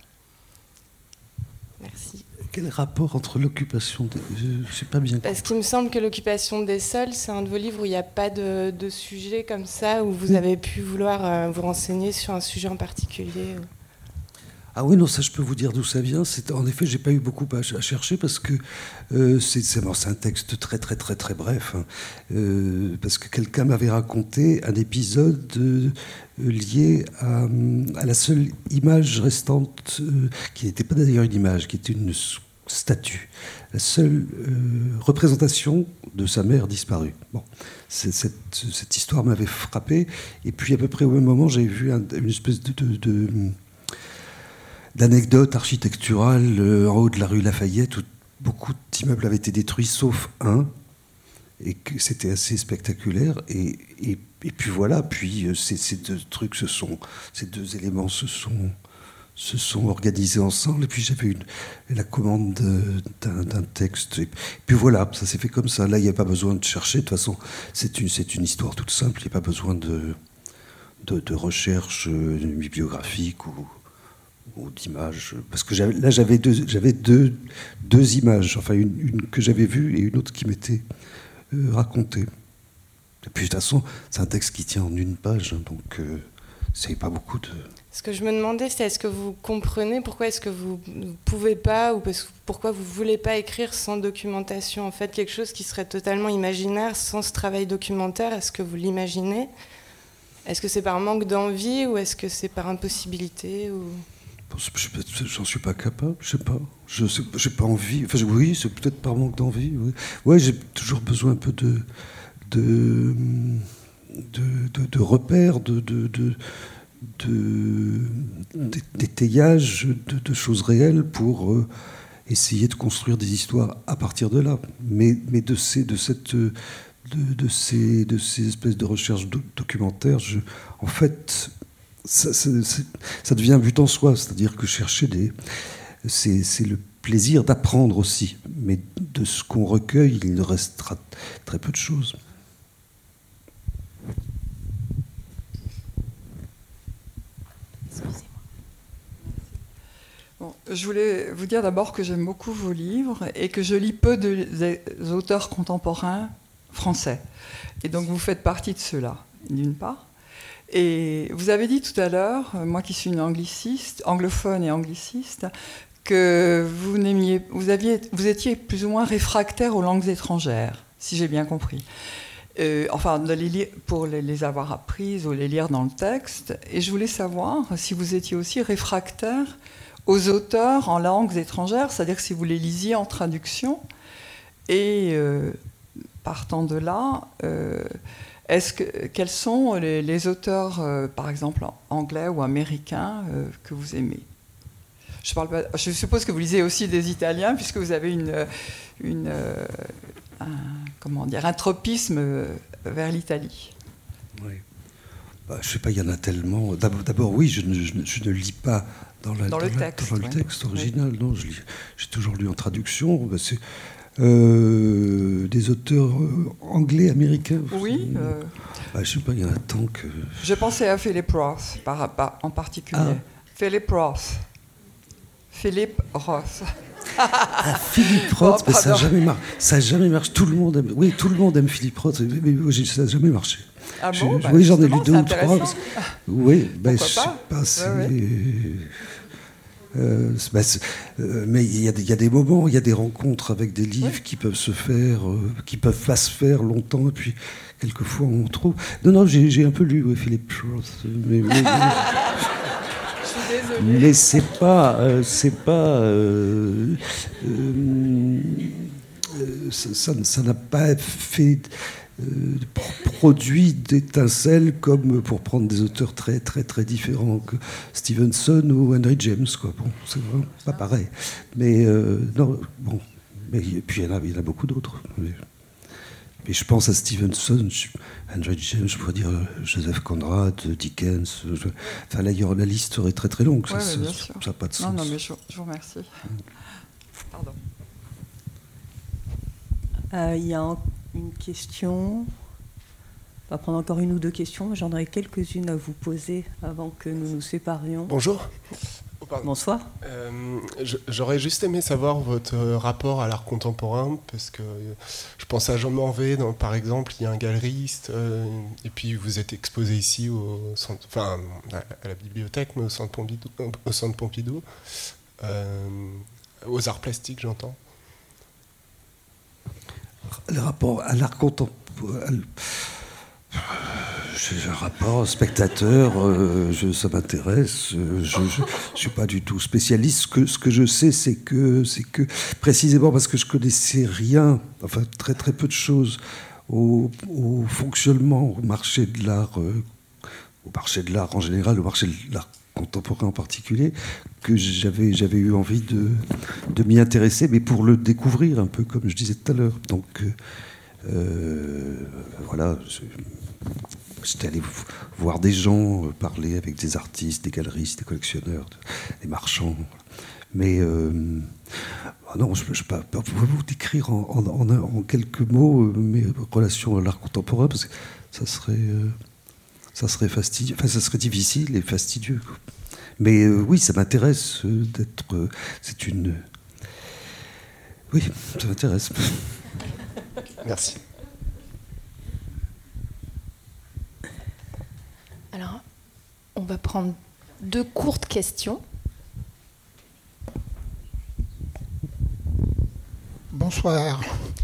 Merci. Quel rapport entre l'occupation je ne sais pas bien. Parce qu'il me semble que l'occupation des sols, c'est un de vos livres où il n'y a pas de sujet comme ça, où vous avez pu vouloir vous renseigner sur un sujet en particulier. Ah oui, non, ça je peux vous dire d'où ça vient. En effet, j'ai pas eu beaucoup à chercher parce que c'est un texte très très très très bref. Hein, parce que quelqu'un m'avait raconté un épisode lié à la seule image restante, qui n'était pas d'ailleurs une image, qui était une statue. La seule représentation de sa mère disparue. Bon, cette histoire m'avait frappé. Et puis à peu près au même moment, j'avais vu une espèce d'anecdote architecturale en haut de la rue Lafayette où beaucoup d'immeubles avaient été détruits sauf un et que c'était assez spectaculaire et puis voilà, puis ces deux trucs ces deux éléments se sont organisés ensemble et puis j'avais la commande d'un texte et puis voilà, ça s'est fait comme ça. Là il n'y a pas besoin de chercher, de toute façon c'est une histoire toute simple, il n'y a pas besoin de recherche bibliographique ou d'images, parce que j'avais deux images, enfin une que j'avais vue et une autre qui m'était racontée. Et puis de toute façon, c'est un texte qui tient en une page, donc c'est pas beaucoup de... Ce que je me demandais, c'est est-ce que vous comprenez pourquoi est-ce que vous ne pouvez pas, ou pourquoi vous ne voulez pas écrire sans documentation, en fait, quelque chose qui serait totalement imaginaire, sans ce travail documentaire, est-ce que vous l'imaginez ? Est-ce que c'est par manque d'envie, ou est-ce que c'est par impossibilité ou... J'en suis pas capable, je sais pas. J'ai pas envie. Enfin, oui, c'est peut-être par manque d'envie. Oui. Ouais, j'ai toujours besoin un peu de repères, d'étayage de choses réelles pour essayer de construire des histoires à partir de là. Mais de ces espèces de recherches documentaires, en fait. Ça devient un but en soi, c'est-à-dire que chercher c'est le plaisir d'apprendre aussi, mais de ce qu'on recueille, il ne restera très peu de choses. Bon, je voulais vous dire d'abord que j'aime beaucoup vos livres et que je lis peu d'auteurs contemporains français. Et donc vous faites partie de ceux-là, d'une part. Et vous avez dit tout à l'heure, moi qui suis une anglophone et angliciste, que vous étiez plus ou moins réfractaire aux langues étrangères, si j'ai bien compris. Enfin, pour les avoir apprises ou les lire dans le texte. Et je voulais savoir si vous étiez aussi réfractaire aux auteurs en langues étrangères, c'est-à-dire si vous les lisiez en traduction. Et partant de là... quels sont les auteurs, par exemple, anglais ou américains, que vous aimez ? Je suppose que vous lisez aussi des Italiens, puisque vous avez un tropisme vers l'Italie. Oui. Je ne sais pas, il y en a tellement. D'abord, oui, je ne lis pas dans le texte original. Oui. Non, j'ai toujours lu en traduction. C'est des auteurs anglais, américains. Oui. Je ne sais pas, il y en a tant que... Je pensais à Philip Roth, en particulier. Philip Roth. Ah, Philippe Roth, mais ça n'a jamais marché. Tout le monde aime Philippe Roth, mais ça n'a jamais marché. Ah bon, oui, j'en ai lu 2 ou 3. intéressant. Oui, Pourquoi je sais pas. Mais il y a des moments, il y a des rencontres avec des livres qui peuvent se faire, qui peuvent pas se faire longtemps, et puis quelquefois on trouve. Non, j'ai un peu lu Philippe Roth, mais c'est pas, ça n'a pas fait produit d'étincelles comme pour prendre des auteurs très très très différents que Stevenson ou Henry James, quoi. Bon, c'est vraiment pas pareil, mais non, bon, mais puis il y en a beaucoup d'autres, mais je pense à Stevenson, Henry James, je pourrais dire Joseph Conrad, Dickens, enfin là la liste serait très très longue, ça n'a pas de sens. Non, mais je vous remercie. Pardon. Il y a une question. On va prendre encore 1 ou 2 questions, mais j'en aurai quelques-unes à vous poser avant que nous nous séparions. Bonjour. Bonsoir. J'aurais juste aimé savoir votre rapport à l'art contemporain, parce que je pense à Jean Morvet, par exemple, il y a un galeriste, et puis vous êtes exposé ici à la bibliothèque, mais au centre Pompidou, aux arts plastiques, j'entends. Le rapport à l'art contemporain, j'ai un rapport spectateur, ça m'intéresse, je ne suis pas du tout spécialiste. Ce que je sais, c'est que précisément parce que je connaissais rien, enfin très très peu de choses au fonctionnement, au marché de l'art en général, au marché de l'art contemporain en particulier, que j'avais eu envie de m'y intéresser, mais pour le découvrir un peu, comme je disais tout à l'heure. Donc voilà, j'étais allé voir des gens, parler avec des artistes, des galeristes, des collectionneurs, des marchands. Mais non, je ne peux pas vous décrire en quelques mots mes relations à l'art contemporain, parce que ça serait fastidieux, enfin ça serait difficile et fastidieux, quoi. Mais oui, ça m'intéresse d'être. Oui, ça m'intéresse. Merci. Alors, on va prendre 2 courtes questions. Bonsoir.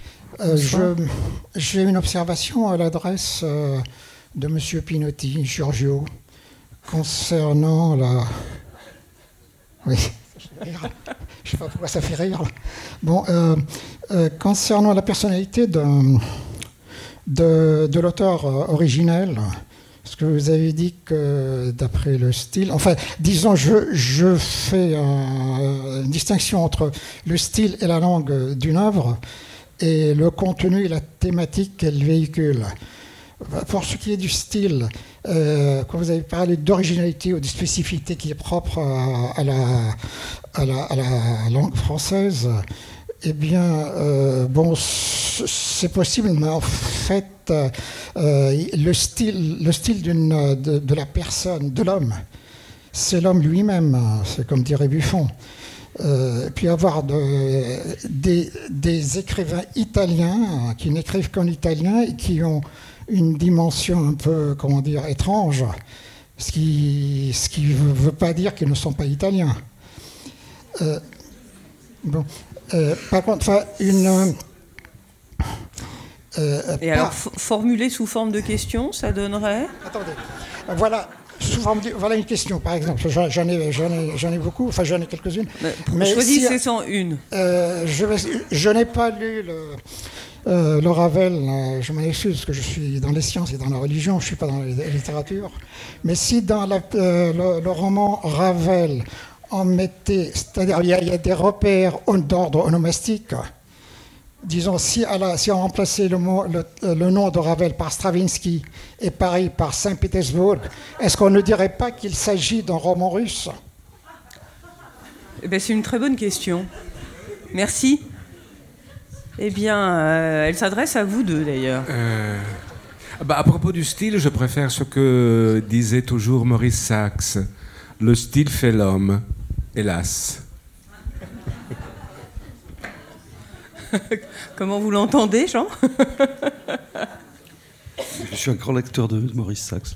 J'ai une observation à l'adresse de M. Pinotti, Giorgio, concernant la... Oui, je ne sais pas pourquoi ça fait rire. Bon, concernant la personnalité de l'auteur originel, parce que vous avez dit que d'après le style... Enfin, disons, je fais une distinction entre le style et la langue d'une œuvre et le contenu et la thématique qu'elle véhicule. Pour ce qui est du style, quand vous avez parlé d'originalité ou de spécificité qui est propre à la langue française, eh bien, bon, c'est possible, mais en fait, le style de la personne, de l'homme, c'est l'homme lui-même, c'est comme dirait Buffon. Puis avoir des écrivains italiens qui n'écrivent qu'en italien et qui ont une dimension un peu, comment dire, étrange, ce qui ne veut pas dire qu'ils ne sont pas italiens. Bon, par contre, et alors, formuler sous forme de question, ça donnerait... Attendez, voilà une question, par exemple. J'en ai beaucoup, enfin j'en ai quelques-unes. Mais choisissez sans une. Je n'ai pas lu le Ravel, je m'en excuse parce que je suis dans les sciences et dans la religion, je ne suis pas dans la littérature. Mais si dans le roman Ravel, on mettait, c'est-à-dire il y a des repères d'ordre onomastique, disons, si on remplaçait le nom de Ravel par Stravinsky et Paris par Saint-Pétersbourg, est-ce qu'on ne dirait pas qu'il s'agit d'un roman russe ? Eh bien, c'est une très bonne question. Merci. Eh bien, elle s'adresse à vous deux, d'ailleurs. À propos du style, je préfère ce que disait toujours Maurice Sachs. Le style fait l'homme, hélas. Comment vous l'entendez, Jean? Je suis un grand lecteur de Maurice Sachs.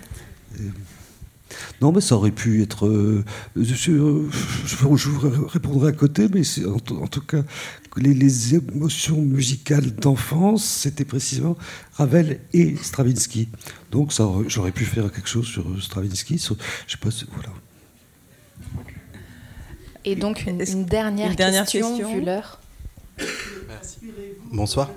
Non, mais ça aurait pu être... je vous répondrai à côté, mais en tout cas, les émotions musicales d'enfance, c'était précisément Ravel et Stravinsky. Donc j'aurais pu faire quelque chose sur Stravinsky. Je sais pas, voilà. Et donc une dernière question, vu l'heure. Merci. Bonsoir.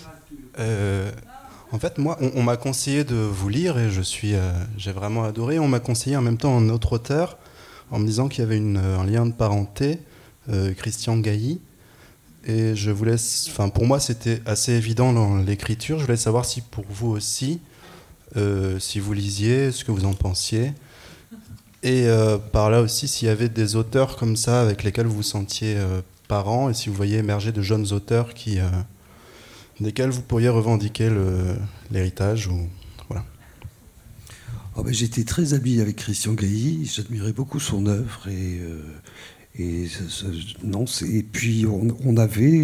En fait, moi, on m'a conseillé de vous lire et j'ai vraiment adoré. On m'a conseillé en même temps un autre auteur en me disant qu'il y avait un lien de parenté, Christian Gailly. Et pour moi, c'était assez évident dans l'écriture. Je voulais savoir si pour vous aussi, si vous lisiez, ce que vous en pensiez. Et par là aussi, s'il y avait des auteurs comme ça avec lesquels vous vous sentiez parent et si vous voyez émerger de jeunes auteurs desquels vous pourriez revendiquer l'héritage ou voilà. Oh ben, j'étais très ami avec Christian Gailly, j'admirais beaucoup son œuvre et puis on avait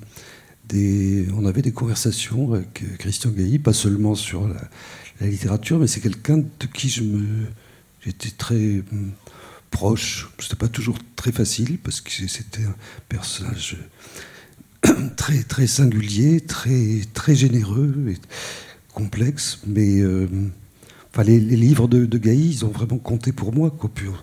des conversations avec Christian Gailly, pas seulement sur la littérature, mais c'est quelqu'un de qui j'étais très proche. C'était pas toujours très facile parce que c'était un personnage très, très singulier, très, très généreux et complexe, mais les livres de Gailly, ils ont vraiment compté pour moi, quoi. Puis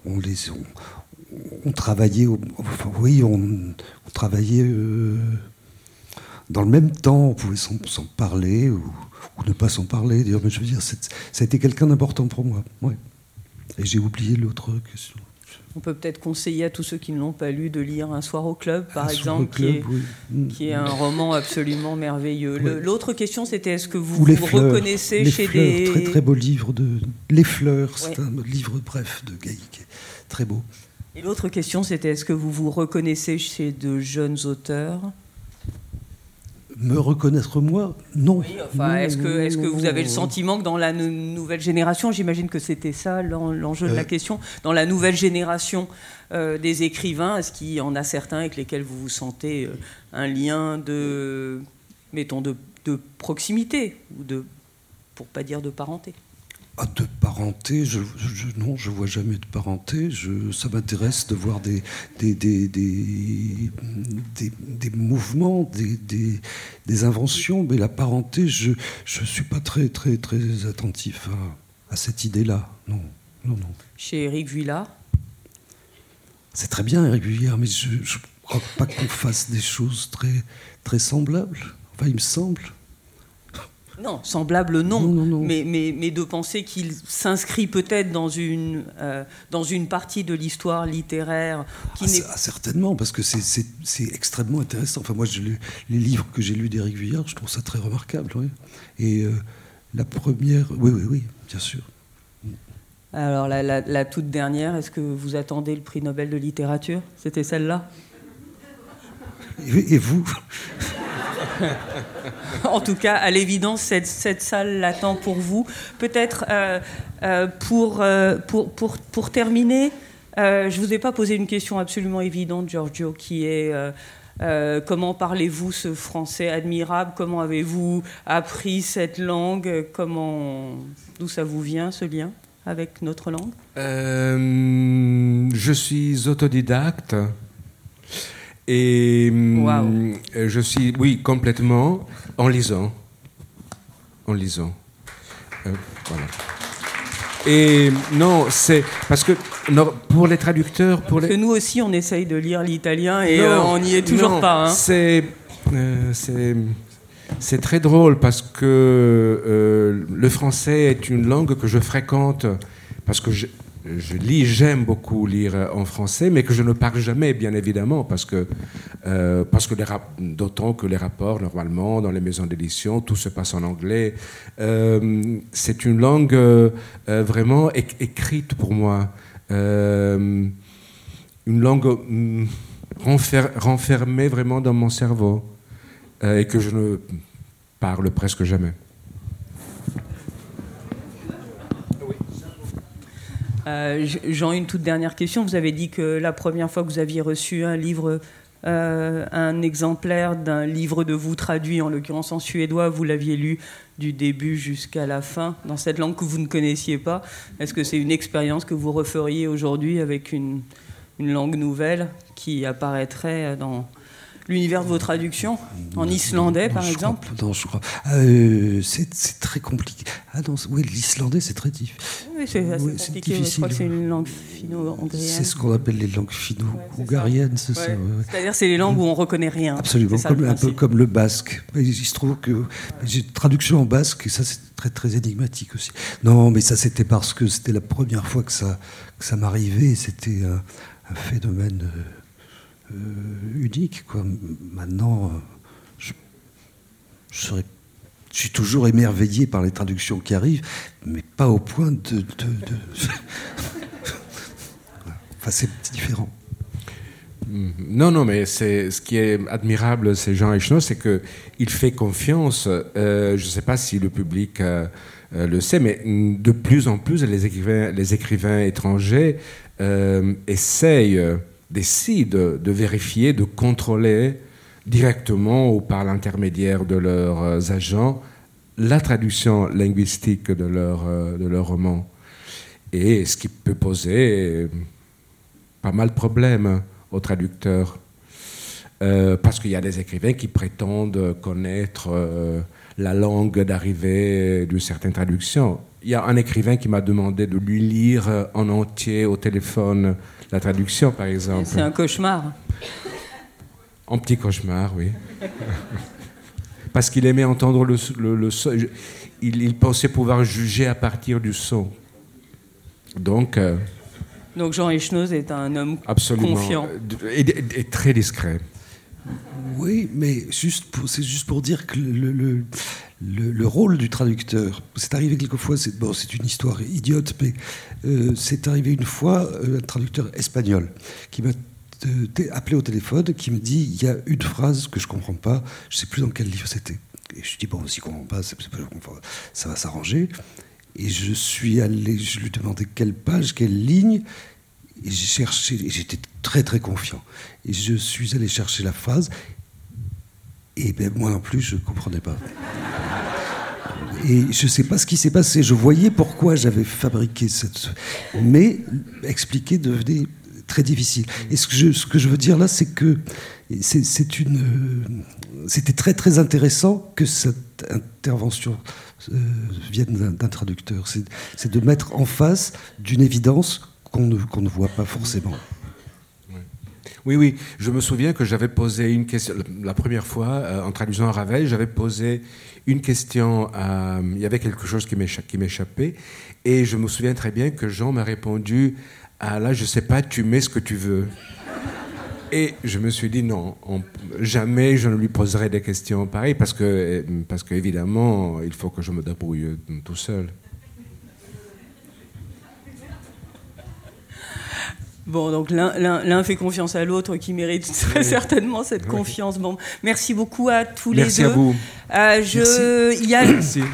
on travaillait, on travaillait dans le même temps, on pouvait s'en parler ou ne pas s'en parler. D'ailleurs, mais je veux dire, ça a été quelqu'un d'important pour moi. Ouais. Et j'ai oublié l'autre question. On peut peut-être conseiller à tous ceux qui ne l'ont pas lu de lire Un soir au club, par exemple, qui est un roman absolument merveilleux. Oui. L'autre question, c'était est-ce que vous reconnaissez chez des... Très très beau livre Les Fleurs, c'est un livre bref de Gailly qui est très beau. Et l'autre question, c'était est-ce que vous vous reconnaissez chez de jeunes auteurs? Me reconnaître moi? Non. Oui, enfin, est-ce que vous avez le sentiment que dans la nouvelle génération, j'imagine que c'était ça l'enjeu de la question, dans la nouvelle génération des écrivains, est-ce qu'il y en a certains avec lesquels vous vous sentez un lien de proximité, ou pour pas dire de parenté? De parenté, non, je vois jamais de parenté. Ça m'intéresse de voir des mouvements, des inventions, mais la parenté, je suis pas très très très attentif à cette idée-là. Non. Chez Éric Vuillard? C'est très bien, Éric Vuillard, mais je ne crois pas qu'on fasse des choses très très semblables. Enfin, il me semble. Non, semblable non. Mais de penser qu'il s'inscrit peut-être dans une partie de l'histoire littéraire qui certainement, parce que c'est extrêmement intéressant. Enfin, moi, les livres que j'ai lus d'Éric Vuillard, je trouve ça très remarquable. Oui. Et la première... Oui, bien sûr. Alors, la toute dernière, est-ce que vous attendez le prix Nobel de littérature? C'était celle-là? Et vous? En tout cas, à l'évidence, cette salle l'attend pour vous. Peut-être pour terminer, je ne vous ai pas posé une question absolument évidente, Giorgio, qui est comment parlez-vous ce français admirable? Comment avez-vous appris cette langue? D'où ça vous vient, ce lien avec notre langue? Je suis autodidacte. Et je suis, complètement, en lisant. Voilà. Et non, c'est parce que pour les traducteurs... Parce que nous aussi, on essaye de lire l'italien et on n'y est toujours pas. Hein. C'est très drôle parce que le français est une langue que je fréquente parce que j'aime beaucoup lire en français, mais que je ne parle jamais, bien évidemment, parce que d'autant que les rapports, normalement, dans les maisons d'édition, tout se passe en anglais. C'est une langue vraiment écrite pour moi. Une langue renfermée vraiment dans mon cerveau et que je ne parle presque jamais. Jean, une toute dernière question. Vous avez dit que la première fois que vous aviez reçu un livre un exemplaire d'un livre de vous traduit, en l'occurrence en suédois. Vous l'aviez lu du début jusqu'à la fin, dans cette langue que vous ne connaissiez pas. Est-ce que c'est une expérience que vous referiez aujourd'hui avec une langue nouvelle qui apparaîtrait dans l'univers de vos traductions, en islandais par exemple? Non, je crois. C'est très compliqué. Ah non, oui, l'islandais c'est très difficile. Oui, c'est assez compliqué. Je crois que c'est une langue finno-hongrienne. C'est ce qu'on appelle les langues finno-hongariennes, c'est ça. C'est-à-dire c'est les langues où on reconnaît rien. Absolument, un peu comme le basque. Il se trouve que j'ai une traduction en basque et ça c'est très très énigmatique aussi. Non, mais ça c'était parce que c'était la première fois que ça m'arrivait. C'était un phénomène unique, quoi. Maintenant, je suis toujours émerveillé par les traductions qui arrivent, mais pas au point de... Enfin, c'est différent. Non, mais ce qui est admirable, c'est Jean Echenoz, c'est qu'il fait confiance. Je ne sais pas si le public le sait, mais de plus en plus, les écrivains étrangers décident de vérifier, de contrôler directement ou par l'intermédiaire de leurs agents la traduction linguistique de leur roman. Et ce qui peut poser pas mal de problèmes aux traducteurs. Parce qu'il y a des écrivains qui prétendent connaître la langue d'arrivée d'une certaine traduction. Il y a un écrivain qui m'a demandé de lui lire en entier au téléphone la traduction, par exemple. C'est un cauchemar. Un petit cauchemar, oui. Parce qu'il aimait entendre le son. Il pensait pouvoir juger à partir du son. Donc Jean Echenoz est un homme absolument confiant. Et très discret. Oui, mais c'est juste pour dire que le rôle du traducteur, c'est arrivé quelquefois, c'est une histoire idiote, mais c'est arrivé une fois, un traducteur espagnol qui m'a appelé au téléphone, qui me dit, il y a une phrase que je ne comprends pas, je ne sais plus dans quel livre c'était. Et je dis, bon, si je ne comprends pas, ça va s'arranger. Et je lui demandais quelle page, quelle ligne, et j'ai cherché, et j'étais très très confiant. Et je suis allé chercher la phrase, et ben, moi non plus, je ne comprenais pas. Et je ne sais pas ce qui s'est passé. Je voyais pourquoi j'avais fabriqué cette... Mais expliquer devenait très difficile. Et ce que je veux dire là, c'est que c'était très très intéressant que cette intervention vienne d'un traducteur. C'est de mettre en face d'une évidence qu'on ne voit pas forcément. Oui, je me souviens que j'avais posé une question, la première fois, en traduisant Ravel, j'avais posé une question, il y avait quelque chose qui m'échappait, et je me souviens très bien que Jean m'a répondu, là, je ne sais pas, tu mets ce que tu veux. Et je me suis dit, non, jamais je ne lui poserai des questions pareilles, parce que évidemment, il faut que je me débrouille tout seul. Bon, donc l'un fait confiance à l'autre qui mérite très certainement cette confiance. Bon, merci beaucoup à tous les deux. Merci à vous. Merci.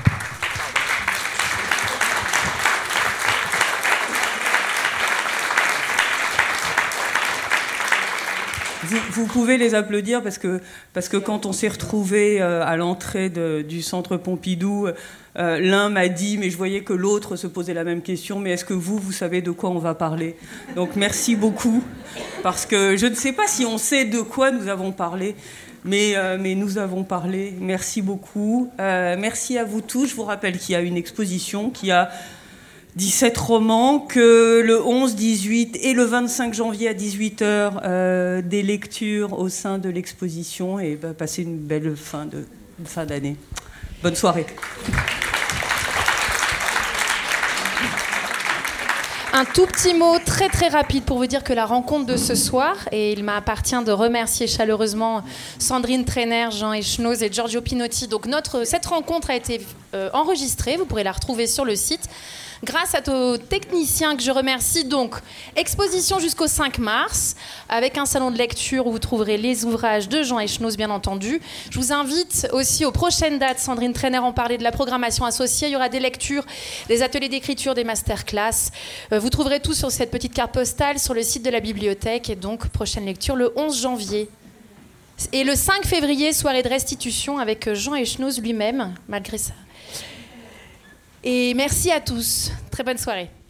Vous pouvez les applaudir parce que quand on s'est retrouvés à l'entrée du centre Pompidou, l'un m'a dit, mais je voyais que l'autre se posait la même question, mais est-ce que vous savez de quoi on va parler? Donc merci beaucoup, parce que je ne sais pas si on sait de quoi nous avons parlé, mais nous avons parlé. Merci beaucoup. Merci à vous tous. Je vous rappelle qu'il y a une exposition qui a 17 romans, que le 11, 18 et le 25 janvier à 18h, des lectures au sein de l'exposition, et passez une belle fin d'année. Bonne soirée. Un tout petit mot très très rapide pour vous dire que la rencontre de ce soir, et il m'appartient de remercier chaleureusement Sandrine Trainer, Jean Echenoz et Giorgio Pinotti. Donc cette rencontre a été enregistrée, vous pourrez la retrouver sur le site. Grâce à nos techniciens que je remercie. Donc, exposition jusqu'au 5 mars, avec un salon de lecture où vous trouverez les ouvrages de Jean Echenoz, bien entendu. Je vous invite aussi aux prochaines dates. Sandrine Trainer en parlait, de la programmation associée. Il y aura des lectures, des ateliers d'écriture, des masterclass. Vous trouverez tout sur cette petite carte postale sur le site de la bibliothèque. Et donc, prochaine lecture le 11 janvier. Et le 5 février, soirée de restitution avec Jean Echenoz lui-même, malgré ça. Et merci à tous. Très bonne soirée.